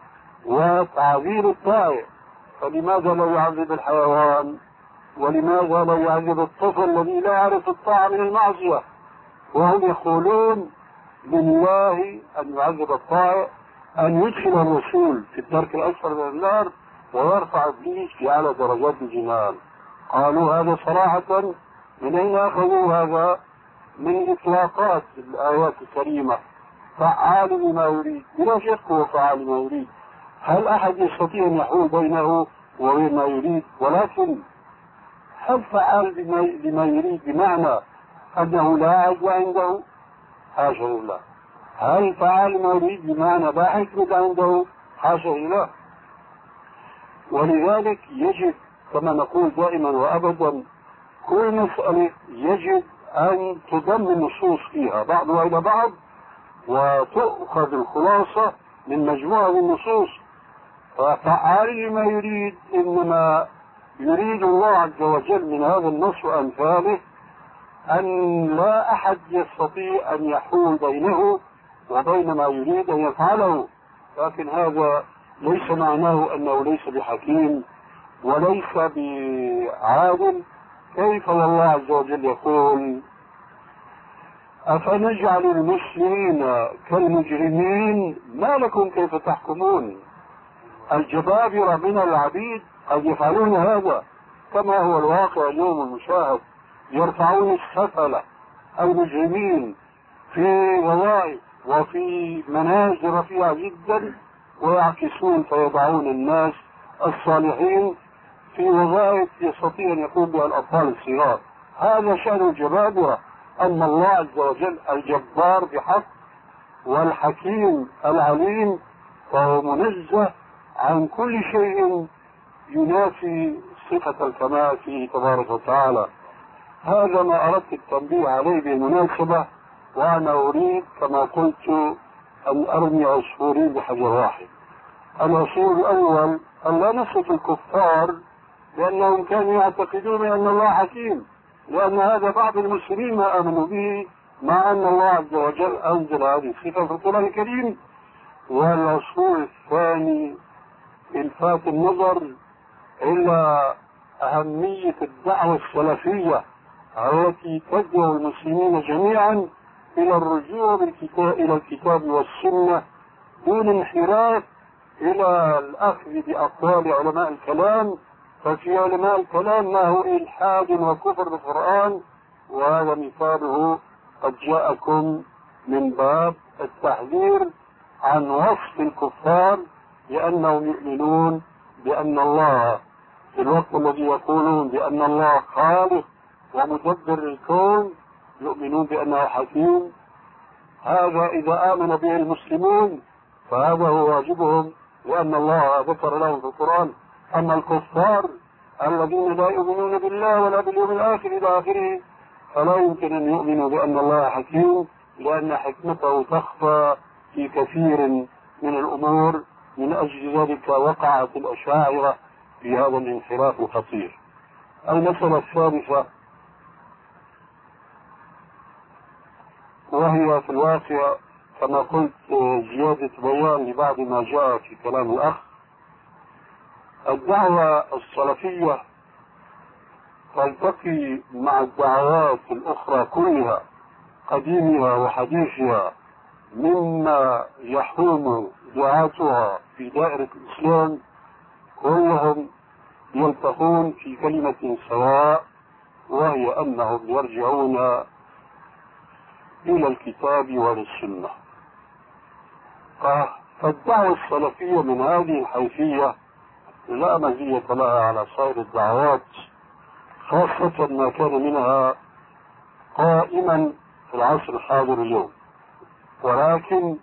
وتعذيب الطائع، فلماذا لا يعذب الحيوان؟ ولماذا لا يعذب الطفل الذي لا يعرف الطاعة من المعصية؟ وهم يقولون لله أن يعذب الطائع، أن يدخل الرسول في الدرك الأسفل من النار ويرفع إبليس في أعلى درجات الجنان. قالوا هذا صراحة. من أين أخذوا هذا؟ من إطلاقات الآيات الكريمة: فعال لما يريد. بلا شك هو فعال لما يريد، هل أحد يستطيع أن يحول بينه وبين ما يريد؟ ولكن هل فعل بما يريد بمعنى أنه لا عجز عنده؟ حاشا لله. هل فعل ما يريد بمعنى لا حكمة عنده؟ حاشا لله. ولذلك يجب كما نقول دائما وأبدا كل مسألة يجب أن تضم النصوص فيها بعضها إلى بعض وتؤخذ الخلاصة من مجموعة النصوص. ففعال لما يريد إنما يريد الله عز وجل من هذا النص وأمثاله أن لا أحد يستطيع أن يحول بينه وبين ما يريد أن يفعله. لكن هذا ليس معناه أنه ليس بحكيم وليس بعادل. كيف والله عز وجل يقول أفنجعل المسلمين كالمجرمين ما لكم كيف تحكمون. الجبابرة من العبيد قد يفعلون هذا كما هو الواقع اليوم المشاهد، يرفعون السفلة المجرمين في وظائف وفي منازل رفيعة جدا ويعكسون فيضعون الناس الصالحين في وظائف يستطيع أن يقوم بها الأطفال الصغار. هذا شأن الجبابرة. أما الله عز وجل الجبار بحق والحكيم العليم فهو منزه عن كل شيء ينافي صفة الكمال فيه تبارك وتعالى. هذا ما أردت التنبيه عليه بالمناسبة، وأنا أريد كما قلت أن أرمي عصفورين بحجر واحد. العصفور الأول أن لا نصف الكفار لأنهم كانوا يعتقدون أن الله حكيم، لأن هذا بعض المسلمين ما آمنوا به مع أن الله عز وجل أنزل هذه الصفة في القرآن الكريم. والعصفور الثاني إلفات النظر إلى أهمية الدعوة السلفية التي تدعو المسلمين جميعا إلى الرجوع بالكتاب إلى الكتاب والسنة دون انحراف إلى الأخذ بأقوال علماء الكلام. ففي علماء الكلام ما هو إلحاد وكفر بالقرآن، وهذا مثاله قد جاءكم من باب التحذير عن وصف الكفار لأنهم يؤمنون بأن الله في الوقت الذي يقولون بأن الله خالق ومدبر الكون يؤمنون بأنه حكيم. هذا إذا آمن به المسلمون فهذا هو واجبهم لأن الله ذكر لهم في القرآن. أما الكفار الذين لا يؤمنون بالله ولا باليوم الآخر إلى آخره فلا يمكن أن يؤمنوا بأن الله حكيم، لأن حكمته تخفى في كثير من الأمور. من أجل ذلك وقعت الأشاعرة في هذا الانحراف الخطير. المسألة الثالثة وهي في الواقع كما قلت زيادة بيان لبعض ما جاء في كلام الأخ. الدعوة السلفية تلتقي مع الدعوات الأخرى كلها قديمها وحديثها مما يحوم دعاتها في دائرة الإسلام كلهم يلتقون في كلمة سواء، وهي أنهم يرجعون إلى الكتاب والسنة. فالدعوة السلفية من هذه الحيثية لا مزية لها على سائر الدعوات، خاصة ما كان منها قائما في العصر الحاضر اليوم. ولكن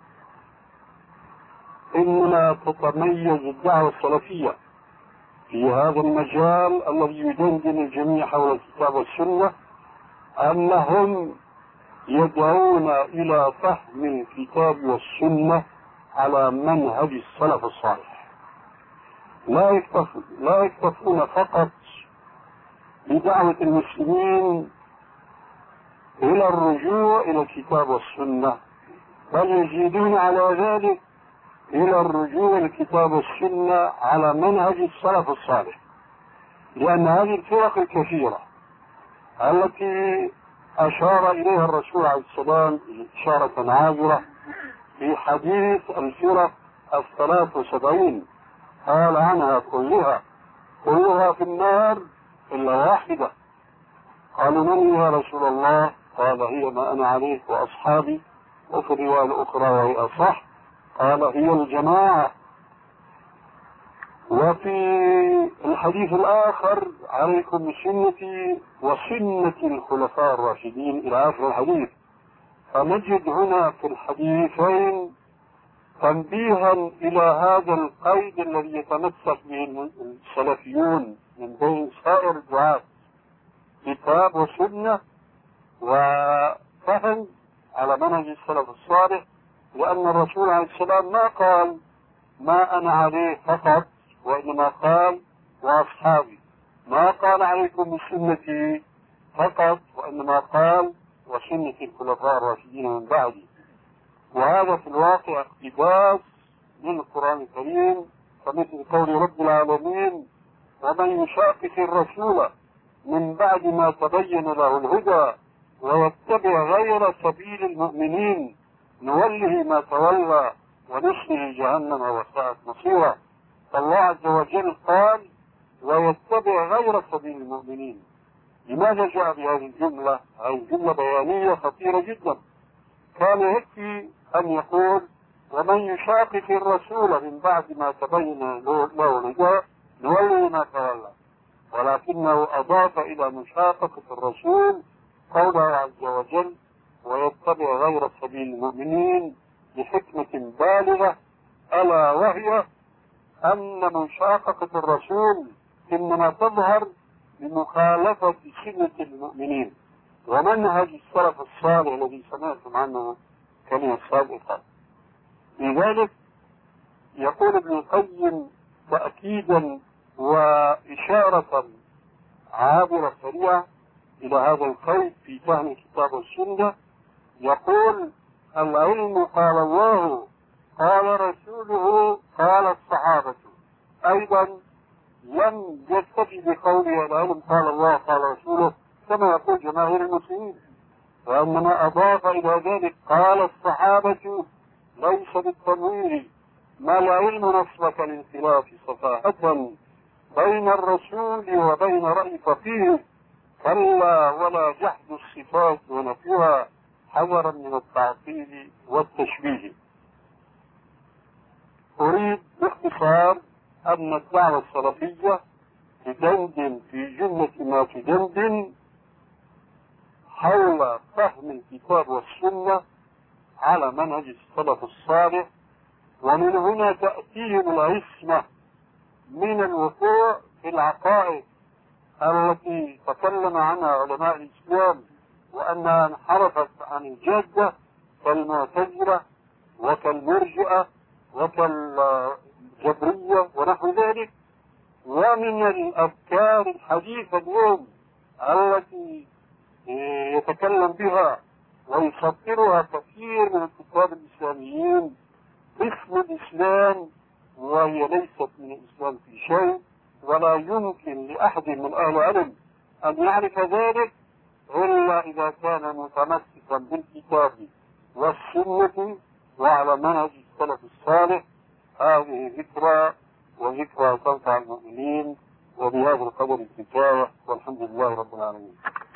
إنما تتميز الدعوة السلفية في هذا المجال الذي يدندن الجميع حول الكتاب والسنة أنهم يدعون إلى فهم الكتاب والسنة على منهج السلف الصالح. لا يكتف لا يكتفون فقط بدعوة المسلمين إلى الرجوع إلى الكتاب والسنة، بل يزيدون على ذلك إلى الرجوع إلى الكتاب والسنة على منهج السلف الصالح. لأن هذه الفرق الكثيرة التي أشار إليها الرسول عليه السلام إشارة عابرة في حديث الفرق الثلاث وسبعين قال عنها كلها كلها في النار إلا واحدة. قالوا من يا رسول الله؟ قال هي ما أنا عليه وأصحابي. وفي الرواية الأخرى وهي أصح قال هي الجماعة. وفي الحديث الآخر عليكم بسنتي وسنة الخلفاء الراشدين إلى آخر الحديث. فنجد هنا في الحديثين تنبيها إلى هذا القيد الذي يتمسك به السلفيون من بين سائر الدعاة، كتاب وسنة وفهم على منهج السلف الصالح، لأن الرسول عليه السلام ما قال ما أنا عليه فقط، وإنما قال وأصحابي، ما قال عليكم بسنتي فقط، وإنما قال وسنة الخلفاء الراشدين من بعدي. وهذا في الواقع اقتباس من القرآن الكريم، فمثل قول رب العالمين ومن يشاقق الرسول من بعد ما تبين له الهدى ويتبع غير سبيل المؤمنين نوله ما تولى ونصله جهنم وساءت مصيرا. فالله عز وجل قال ويتبع غير سبيل المؤمنين. لماذا جاء بهذه الجملة؟ هذه الجملة بيانية خطيرة جدا. كان يكفي أن يقول ومن يشاقق الرسول من بعد ما تبين له الهدى نوله ما تولى، ولكنه أضاف إلى مشاققة الرسول قوله عز وجل ويتبع غير سبيل المؤمنين بحكمة بالغة، ألا وهي أن مشاققة الرسول إنما تظهر بمخالفة سنة المؤمنين ومنهج السلف الصالح الذي سمعتم عنه كلمة سابقة. لذلك يقول ابن القيم تأكيدا وإشارة عابرة سريعة إلى هذا القيد في فهم الكتاب والسنة، يقول العلم قال الله قال رسوله قال الصحابة. أيضا لم يكتفي بقوله العلم قال الله قال رسوله كما يقول جماهير المسلمين، وإنما أضاف إلى ذلك قال الصحابة ليس بالتمويل، ما العلم نصبك الانخلاف صفاحة بين الرسول وبين رأي فقيه، كلا ولا جحد الصفات ونفيها حذرا من التعطيل والتشبيه. أريد باختصار أن الدعوة السلفية تدندن في جملة ما تدندن حول فهم الكتاب والسنة على منهج السلف الصالح، ومن هنا تأتيهم العصمة من الوقوع في العقائد التي تكلم عنها علماء الإسلام وأنها انحرفت عن الجادة كالمعتزلة وكالمرجئة وكالجبرية ونحو ذلك، ومن الأفكار الحديثة اليوم التي يتكلم بها ويصدرها كثير من الكتاب الإسلاميين باسم الإسلام، وهي ليست من الإسلام في شيء، ولا يمكن لأحد من أهل العلم أن يعرف ذلك إلا إذا كان متمسكا بالكتاب والسنة وعلى منهج السلف الصالح. هذه ذكرى وذكرى تنفع المؤمنين، وبهذا القدر الكفاية، والحمد لله رب العالمين.